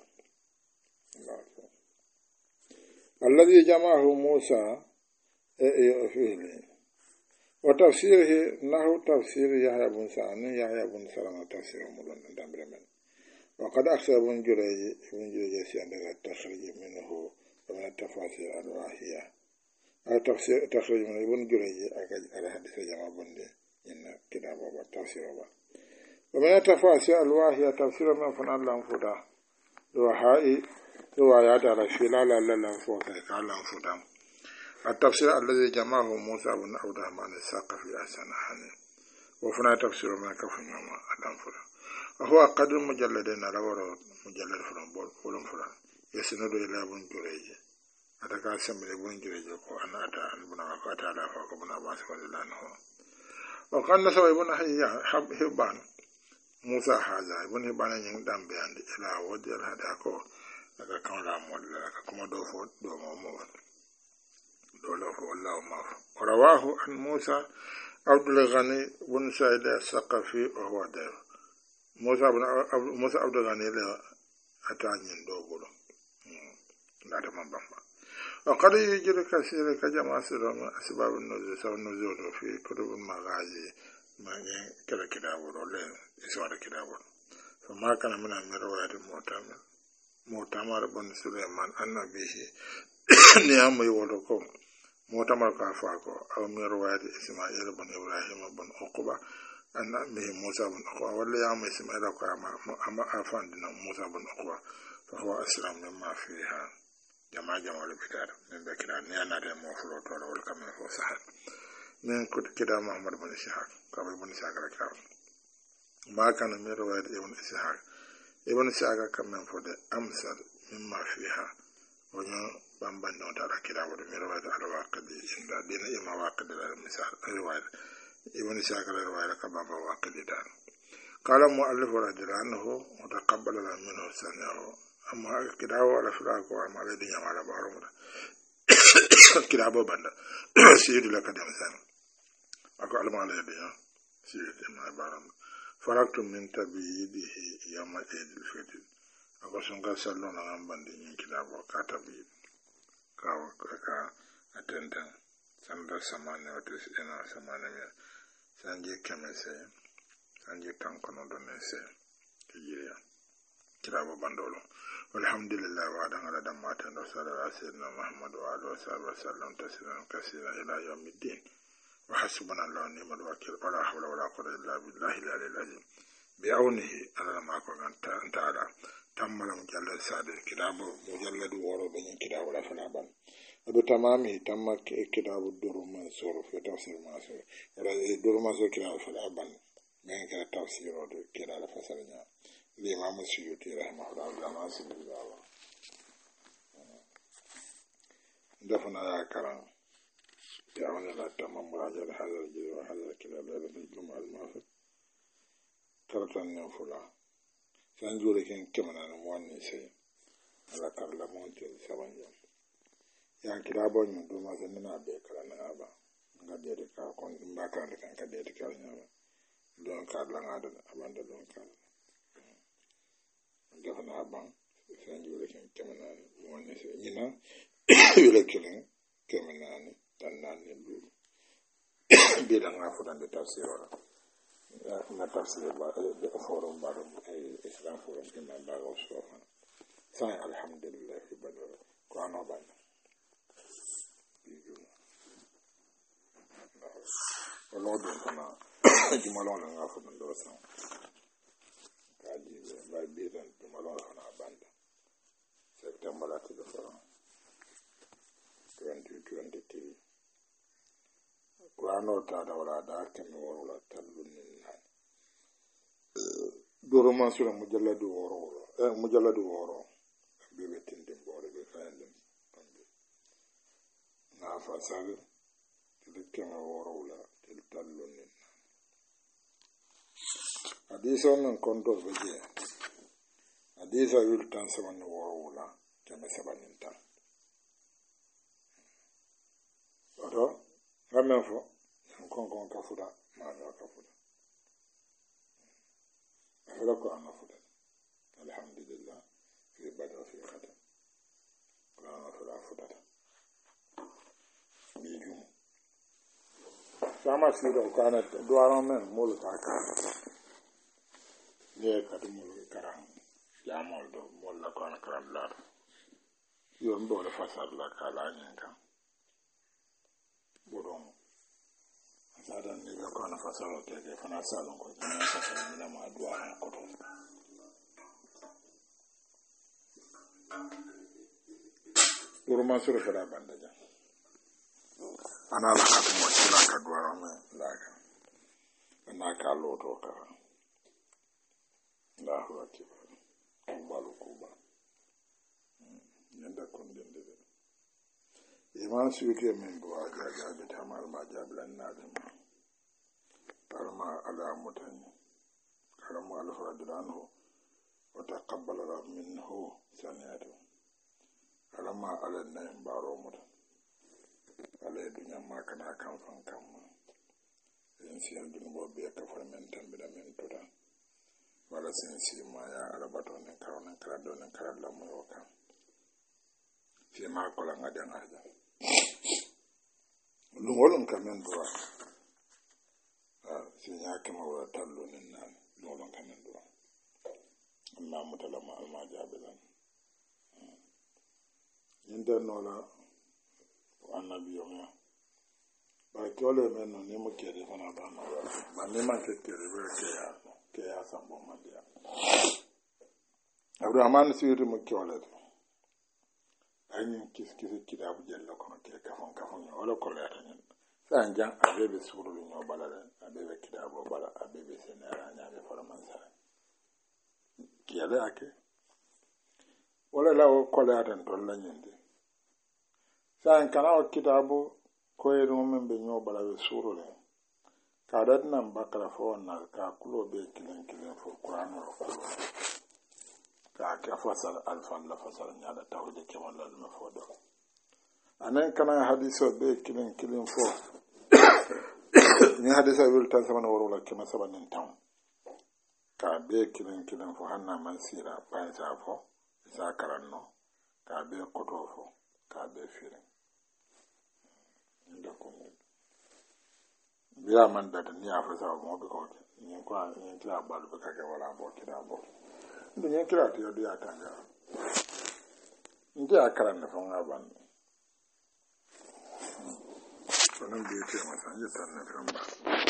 الذي جمعه موسى فيه لي وتفسيره نحو تفسير يحيى بن سعد يحيى بن سلام تفسير مدن دمبرمن وقد أكثر ابن جريج ابن جريج عندنا التخرج منه ومن التفاسير الواهية التفسير تخرج من ابن جريج على حديث جماعة بندي إن كتاب التفسير ومن التفاسير الواهية تفسير من فنان لنفودا وحائي روايات على شلال لنفودا قال لنفودا التفسير الذي جمعه موسى بن عبد الرحمن الثقفي أحسن حنين وفنان تفسير من كفر يوم لنفودا وهو قدر مجلدين على ورا مجلد فرنبول ولم فرن yasino do ila bun jureje ataka samre bun jureje ko anata an buna ko atala fa ko buna ba sa lan ho o kanna so ibn hayya hab hibban musa haza ibn hibban nyin dambe ande ila wodi al hada ko daga kan la modla ka kuma do fo do mo mo do lo fo wallahu ma rawahu an musa abdul ghani bun sa'id as-saqafi wa huwa da musa ibn musa abdul ghani la atanyin do bolo ngata mambamba وقد يجري كثير كجماعة سلام أسباب النزول سواء النزول في كتب المغازي ما كذا كذا ولا إسوار كذا ولا فما كان من الروايات المعتمر معتمر بن سليمان أن به نعم يولكم معتمر كافاكو أو من رواية إسماعيل بن إبراهيم بن عقبة أن به موسى بن عقبة ولا يعم إسماعيل كما أما أفندنا موسى بن عقبة فهو أسلم مما فيها jama jama le bidar men be kira ne na de mo flo to wala kam fo sahal men ko kida muhammad bin ishaq ka be bin ishaq ra ka ma kana me riwayat ibn ishaq ibn ishaq kam men fo de amsal mimma fiha wono bamban no dara kira wala me riwayat al waqidi inda dina ima waqidi al misal riwayat ibn ishaq ra riwayat ka baba waqidi dan qala muallif radhiyallahu anhu mutaqabbala minhu sanahu amma kidawo ala fura ko amma le dinya mala baro mu kidabo banda sidi la kadam san ako alma le dinya sidi ma baro faraktu min tabidihi yawma idil fitr ako sunga sallo na ngambandi nyin kidabo katabi ka ka atenda sanda samane otis ena samane me sanje kemese sanje tankono donese kijiya kidabo bandolo walhamdulillah wa dan ala dan matan da sallallahu alaihi muhammad wa alihi wa sallam tasliman kaseera ila yawmiddin wa hasbunallahu wa ni'mal wakeel wala hawla wala quwwata illa billahi al-aliyyil azim bi awnihi ala ma ko ganta ta'ala tammalam jalla sade kidabo mujalladu woro be kidabo la fana ban adu tamami tamma kidabo duru mansur fi tafsir mansur wala duru mansur kidabo fana ban men ka tafsir do kidabo fasalnya الإمام السيوطي رحمه الله جماعة سيدنا دفنا يا كرام يعون الله تمام مراجعة هذا الجزء وهذا الكلام ليلة الجمعة الماضية ترتن ينفلا سنجوري كن كمنا نمواني سي على كارلا مونتين سبان يوم يا كلابو نيو ما زمنا بيكرا نغابا نغادي ديكا كون مباكا ديكا كدي ديكا نيو دون كارلا غادا أباندا دون كارلا dafana ban san jure ken kemenani wonni se nyina yule kelen kemenani tanani dulu bi da nga fudan de tafsir wala na tafsir ba de forum ba de islam forum ke na ba o so fa alhamdulillah badal ko ana ban wala do kana jumalo nga fudan do sa kaji ba bi dan jumalo na banda september lati do fa twenty twenty-three Qur'ano ta da wala da kan wala talun nan doro man sura mujalladu woro eh mujalladu woro be wetin dem bore be fayandem na fa sabe de kan woro la tel talun nan hadisa nan konto be je hadisa yul tan saban woro la keme saban tan oto ngamen fo kon kon ka fuda ma no ka fuda ala ko ana fuda alhamdulillah fi bada fi khata ana fuda fuda biju sama sida ko ana duaro men mol ka ka ne ka dum karam ya mol do mol la ko ana karam la yo ndo le fasal la kala nyanga bodon sada ni ga ko na fasalo te ke fana salon ko ni fasalo ni la ma dua ko to urma sura fara banda ja ana la ka mo sila ka dua me la ka na ka lo to ka la ho ki balu kuba iman suke min bo ajaja bi tamal ma jablan nadim parma ala mutani karamu al fadlanhu wa taqabbala minhu saniyatu karama ala nayin baro mutan ala dunya ma kana kan fan kan yin siyan dun bo be ka fa men tan bi da men toda wala sin si ma ya arabato ne karonen karado ne karalla mo yoka fi ma ko la ngada ngada lu ngolon kamen do ah si ya ke ma wala tallo ne nan lu ngolon kamen do amma mutalama alma jabilan inda nola annabi yo ya ba tole men no ne mo kere fana ba ma ba ne ma ke kere be ke ya ke ya sambo mandia Abraham sirri mo kole ayin kis kis kitabu jella kono ke kafon kafon wala ko la tan san jan abebe suru no balale abebe kitabu bala abebe senara nya be forman sa kiyale ake wala la ko la tan to la nyinde san kana o kitabu ko e no men be nyo bala be suru le ka dat nan bakara fo na ka kulo be kilen kilen fo qur'an o ko ka ka fasal alfan la fasal nyaada tawde ke wala ma fo do anan kana hadiso be kilen kilen fo ni hadisa wil tan sama no wala kema sabanin tan ka be kilen kilen fo hanna man sira pa sa fo sa karanno ka be koto fo ka be fire ndako biya man da ni afa sa mo be ko ni ko ni ta balu be ka ke wala bo kida bo ndu ni kira ti yodu ya tanga ndi akara na fon aban sonan bi ke ma san yi tan na famba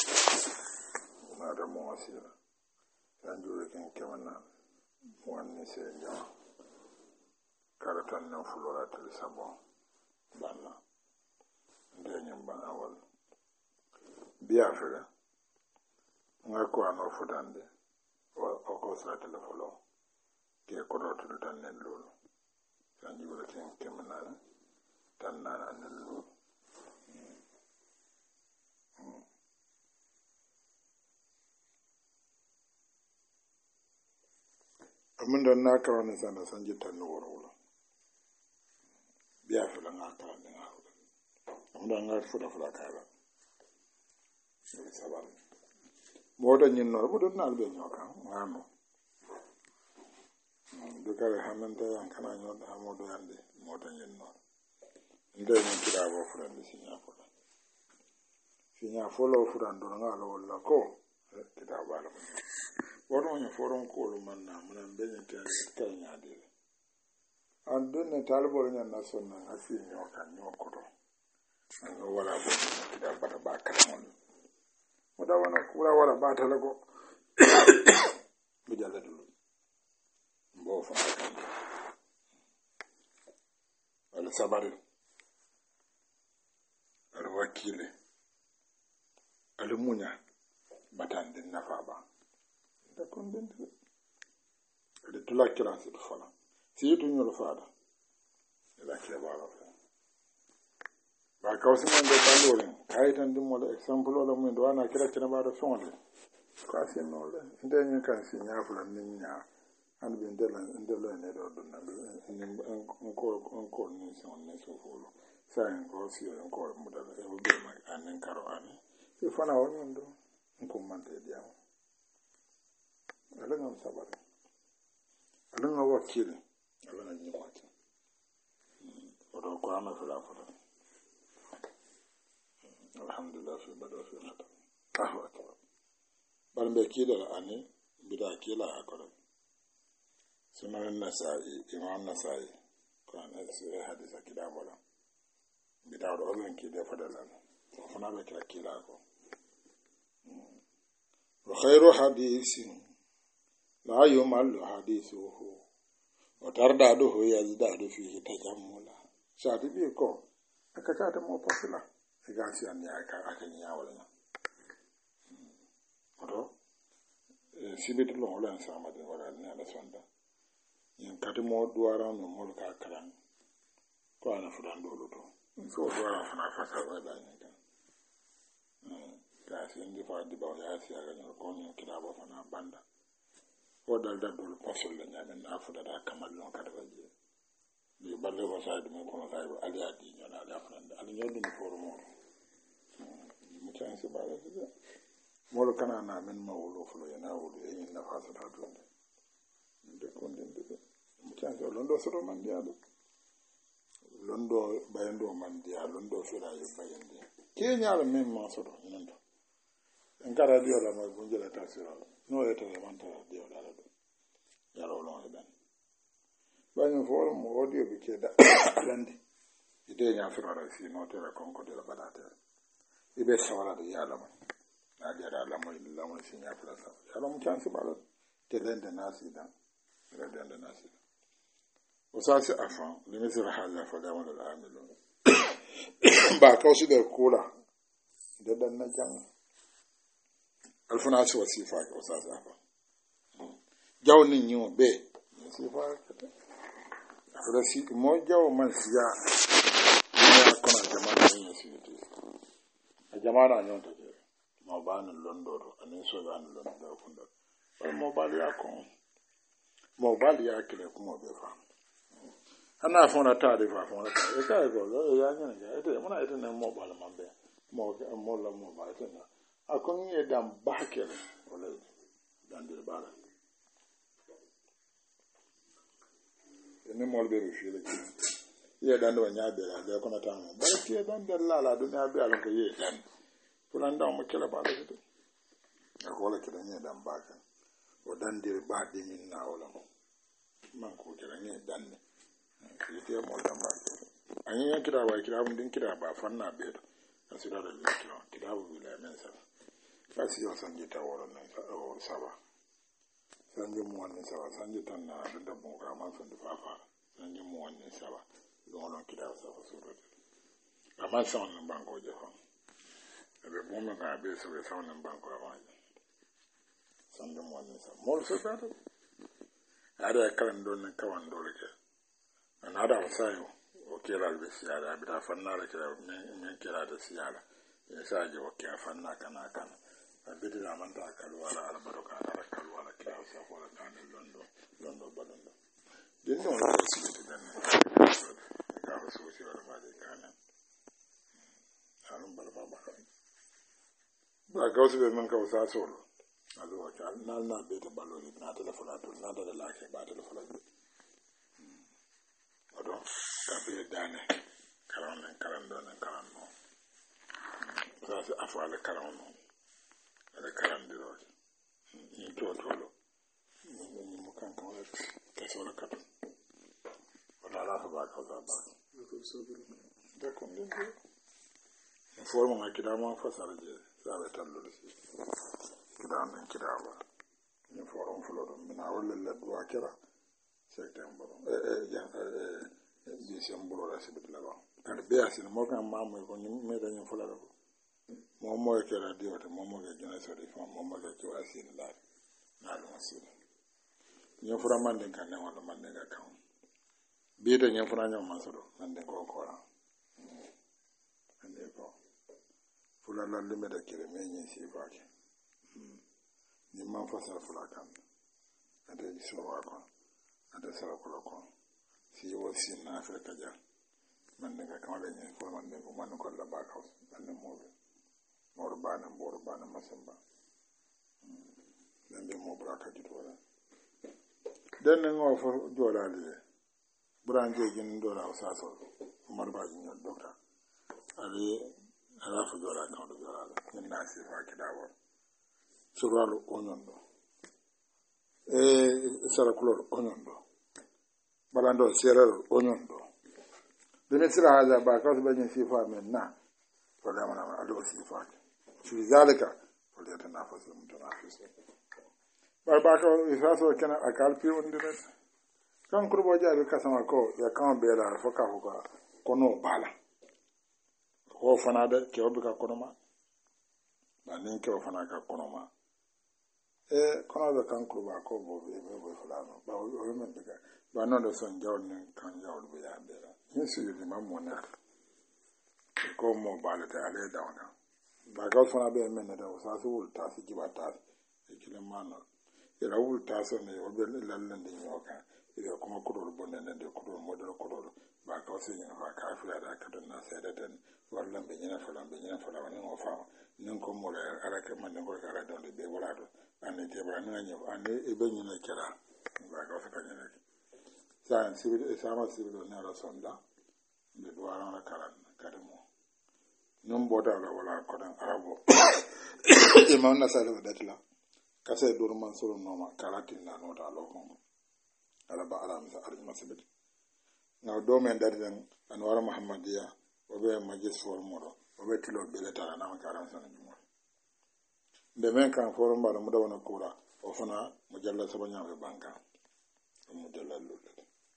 na da mo asira san jure ken ke wana wanne se ja karatan na fulora til sabo banna ndi nyam bana wal biya fere nga ko ano fudande o ko sa telefono ke ko do to tan nen lolu tan jula ken kemanana tan nana nen lolu amunda na ka wona sana sanje tan woro wala biya fere nga ka ne nga amunda nga fuda fuda kala ni sabal moda nyin no bu don na be nyoka ngano do kare hamanta yan kana nyo da modo yande moda nyin no nde ni kida bo furan si nya fo si nya fo lo furan do ngalo wala ko kida bala wono ni foron ko lo man na mun be ni ta ta nya de an don ne talbo nya na sonna asi nyoka nyoko do an wala bo kida bata ba kan moda wana kura wala bata lago bijalla dulu mbo fa ala sabari ala wakile ala munya batande nafa ba da kondente ala tula kila se fala si tu nyolo fada ala kila bala ba kawsi man de tandore kaytan dum wala example wala mun do ana kila kila ba do fonde ko asin no le inde nyen kan si nya fula nin nya and be ndela ndela ne do do na en ko en ko ni son ne so folo sa en ko si en ko mudala e be ma anen karo ani e fana won do ko man te dia ala ngam sabar ala ngam wakile ala ngam ni wati o do ko ama fula fula alhamdulillah fi bada fi khata ahwa akbar bal be kila ani bida kila akora sunan nasai imam nasai kana sai hadisa kida bola bida do on ki de fadala fana be kila kila ko wa khairu hadisin la yumal hadithuhu wa tardaduhu yazdadu fihi tajammula shadi bi ko akata ta mo popular gasi an ya ka akan ya wala odo sibiti lo wala sama de wala ne ala sonda yin kati mo duwara no mo ka karan ko ana fudan do do so wala fana fasa wala ni kan ka sin di fa di ba ya si ala no ko ni kila ba fana banda o dal dal dol pasul la nyamen afuda da kamal non ka da je di balle ko sa di mo ko sa ali adi nyona ala fana ali nyodu ni for mo mu tan se ba la de mo kana na men ma wolo fulo yana wolo yin na fasa da do de ko den de mu tan se londo so man dia do londo bayando man dia londo fira yo bayande ke nyaala men ma so do nando en gara dio la mo bunjela tasira no eto e manta dio la do yaro lo e ben bañu foro mo audio bi ke da landi ide nya fira ra si no tere konko de la badate ibe sawala de yala man na dia da la mo la mo si nya fira sa yalo mo chance balo te lende nasi dan lende nasi وساسي أفهم لمثل هذا فليعمل العاملون باكوسي ده كولا ده ده نجان الفناس وصفات وساسي أفهم جاو نيو بي صفات فرسي مو جاو من سيا يا كنا جماعة نيو سيتي جماعة نيو تجي ما بان لندن أني سوغان لندن فندق ما بالي أكون ما بالي أكله كم بيفهم ana fona ta de fa fona e ka go lo ya nya ya e mo na e na mo bala mambe mo mo la mo ba e na akon ye dam bakele wala dan de bala ene mo be ri fili ye dan do nya be la de ko na ta mo ba ti dan de la la do nya be ala ko ye dan fulan da mo kala bala de ko la kala nya dam bakele o dan de ba de min na wala man ko kala nya dan ne ite mo damba anyi ya kira ba kira mun din kira ba fanna be asira da kira kira bu la men sa kasi yo sanje ta woro nan sa o saba sanje mu wannan saba sanje tan na da mu ga man sun fa fa sanje mu wannan saba don non kira sa fa sura amma sa wannan banko je fa be mo ma ga be so be sa wannan banko ba sanje mu wannan sa mo so ta ada kan don nan kawan dole ke ana da wasayo o kira da siyara bi da fanna da kira men kira da siyara ya sa je o kira fanna kana kana bi da man ta kalwa ala albarka ala kalwa ala kira sa ko la kana londo londo balondo din no ko si da ne ka ba so si wala ba de kana alum bala ba ba ba ga so be man ka wasa so alo ka na na be da balori na telefona to na da la ke ba telefona odo kabe dane karan nan karan don nan karan no sa se afale karan no ala karan diro ni to to lo ni mo kan kan wala ke so la kat wala la ba ka ba ba da ko ni ni forma ma kida ma fasara je sa be tallo si kida nan kida ba ni forum fulo don mina wala la duwa kira septembre eh ya eh décembre la sibit la ba kan be asin mo kan ma mo ko ni me da ni fula la mo mo ke la dio te mo mo ke jina so di fa mo mo ke to asin la na lo asin ni fura man den kan na wala man den ga kan be da ni fura nyam ma so do man den ko ko la ande ko fula la le me da kire me ni si fa ke ni man fa sa fula kan ade so wa ko ade sa ko la ko si wasi na Afrika ja man daga kamar da ne ko man daga man ko la ba ka man mo mo ba na mo ba na masamba dan be mo bra ka ji to la dan ne ngo fo jola le branje gin do la sa so umar ba gin doctor ali ala fo jola ka do jola ni na si fa ki dawo suralu onondo e sara kulor onondo balando serero onondo dene sira haza ba ka ba ni sifa men na to da mana ado sifa fi zalika to da tanafasu mutanafisu ba ba ka isaso kana akal pi ondire kan kurbo jaabe kasama ko ya kan be la fo ka ko kono bala ko fana da ke obi ka kono ma ba nin ke fana ka kono ma e kono be kan kurba ko bo be bo fulano ba o men be ba no do son jawl nin kan jawl be ya be la ni su yi ma mona ko mo balata ale dawna ba ka fana be men da sa su wulta su jiba ta kilan mana ira wulta so ne o be lallan de yoka ira kuma kudol bonne ne de kudol model kudol ba ka se ne fa ka fira da ka don na sai da den wallan be nyina fala be nyina fala wani o fa nin ko mo la ala ke man ko ka don de be wala do ane te ba na nyo ane e be nyina kera ba ka fa ka nyina sa sibi sa ma sibi do na la sonda de do ala karan kadamo non boda la wala ko dan arabo imam nasala wadatla kase dur mansur noma karatin na no da lo ko araba aram sa arji masibit na do men darden anwar muhammadiya o be majlis for moro o be tilo bele tara na karan san jumo de men kan forum ba mu da wana kura o fana mujalla sabanya be banka mujalla lulle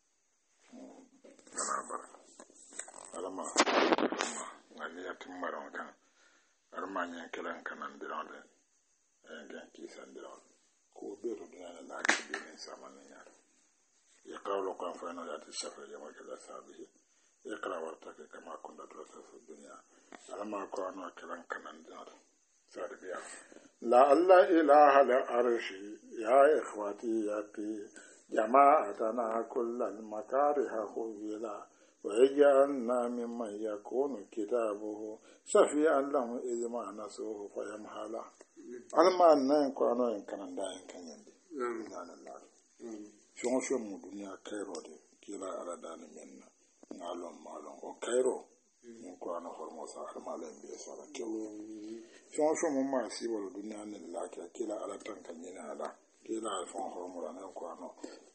ana bar alama ali yatim maron kan armanya kelan kanan dirande en ki san dirande ko be ro dina la ki be ne samana ya ya qawlu kan fa na yati shafa ya makala sabi ya qara warta ke kama kunda to sa dunya alama ko ana kelan kanan dirande sadi biya la alla ilaha la arshi ya ikhwati ya fi jama'atana kullal makariha khuyla ويجعلنا ممن يكون كتابه شفيعا له إذ ما نسوه فيمحله alma nan ko ano en kananda en kanyande inna lillahi shon shon mu duniya kairo de kila ala dani menna ngalon malon o kairo en ko ano formosa alma len be sala kewo shon shon mu ma si wala duniya ne la ke kila ala tan kanyina ala kila fon hormora nan ko ano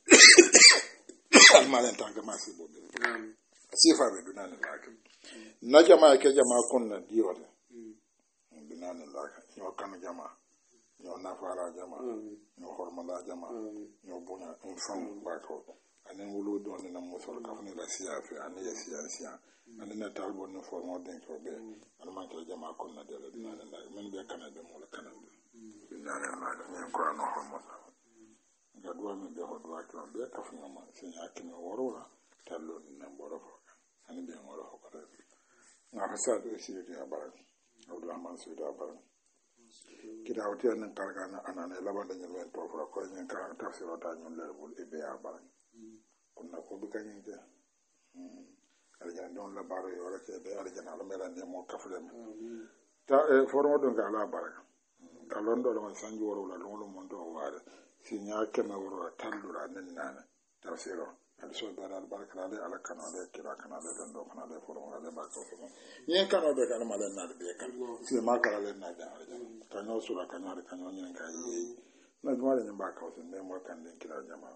alma len tan ma si bo sifa be dunan laka na jama ke jama kunna diwale dunan laka yo kan jama yo nafara jama yo hormala jama yo bunya en fam bako anen wulu don na musol ka fune la siya fe anen ya siya siya anen na talbo no formo den ko be an man ke jama kunna de dunan laka men be kana de mo la kana dunan laka ni ko no hormala ga do mi be ho do ko be ka funa ma sin hakino worora tallo ni na boro ani be ngoro hokata na fasa do si de abara awdu aman su da abara kida wati an karga na anane labanda nyen to fura ko nyen ka tafsiro ta nyen lerbul e be abara kunna ko bi kanyen de aljan don la baro yoro ke be aljan ala mela ne mo kafle ta e formo don ga ala baraka kalon do lo sanji woro la lo mo do ware si nya ke na woro tallura nen nana tafsiro al so dara al baraka ale ala kanale kila kanale den do kanale formo ale ba ko ko yen kano be kan malen na be kan si ma kala len na da aljan kanyo sura kanyo kanyo nyen ka yi na jumale nyen ba ko sen ne mo kan den kila jama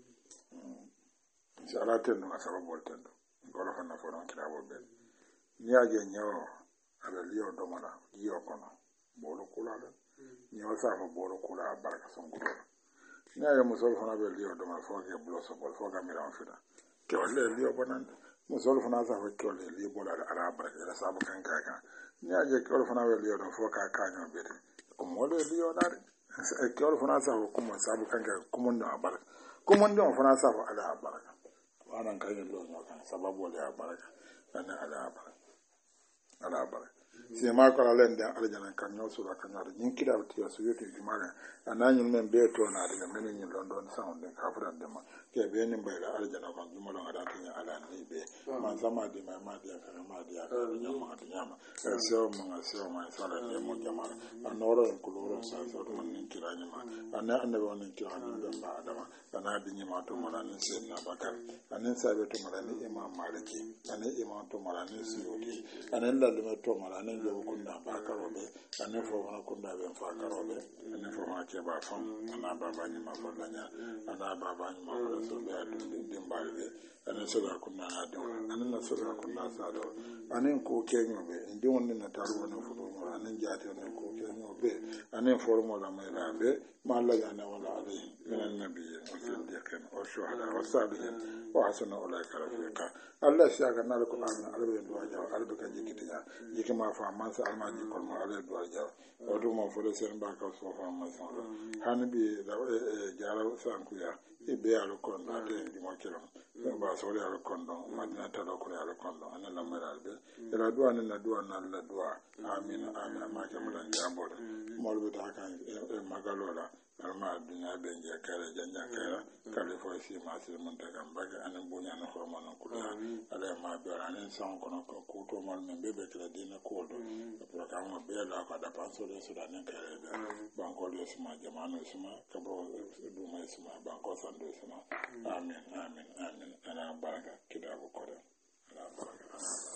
si ala ten no asaba bolten ngoro fa na fo non kila bo be ni aje nyo ala liyo do mala liyo kono bolo kula le nyo sa fa bolo kula baraka son ko ni aje musol fa na be liyo do mala fo ke bloso bol fo ga mi ran fida ke wala liyo bonan musol fa na sa fa ke wala liyo bola ala baraka la sabu kan ka ka ni aje ke wala fa na be liyo do fo ka ka nyo be ko mo le liyo na ke wala fa na sa ko mo sabu kan ka ko mo ndo baraka ko mo ndo fa na sa fa ala baraka wannan kan yin lo no kan sababu ala baraka ana ala baraka ala baraka si ma ko la len den aljana kan no sura kan na nyin kida tiya su yote jumala ananyu men be to na daga men nyin london sound den kafuran de ma ke be nin bayla aljana kan jumala ada tin ala ni be man sama di ma ma dia kan ma dia kan nyama di nyama so ma so ma sala de mo jamala anoro en kuluro sa so to nin kira nyama anna annabi wonin kira ni ben ba adama ana di nyama to mala ni sen na bakar anen sabe to mala ni imam maliki anen imam to mala ni suyuti anen lalle to mala ni jogo kunda ba karobe anen fo wana kunda be fa karobe anen fo ma ke ba fam ana baba ni ma ko lanya ana baba ni ma ko so be adun din balbe anen so ga kunna na do anen na so ga kunna sa do anen ko ke nyobe ndi wonni na taru wona fu do anen jati anen ko ke nyobe anen formo la mai la be ma la yana wala alai min annabiyyin wa siddiqin wa shuhada wa salihin wa hasuna ulaika rafiqa Allah shi aka nar Qur'an albe do aja albe ka jikitinya jikima fa man sa almaji kol ma albe do aja o do mo fo sen ba ka so fa man sa hanbi da jara sanku ya e be al kondo ate di mo kelo ba so le al kondo madina ta do ko al kondo ana la mara be ila duwa na duwa na la duwa amin amin ma ke mo dan jambo mo be ta kan e magalola alma dunya be je kare janja kare kale fo si ma si mun ta kan ba ga anan bunya na ko mon ko ala ma be anan san kono ko ko to mal men be be kala dina ko do programme be la ko da panso de sudan kare be banko de suma jamano suma kabo du mai suma banko san do suma amin amin amin ana baraka kitabu ko da ana baraka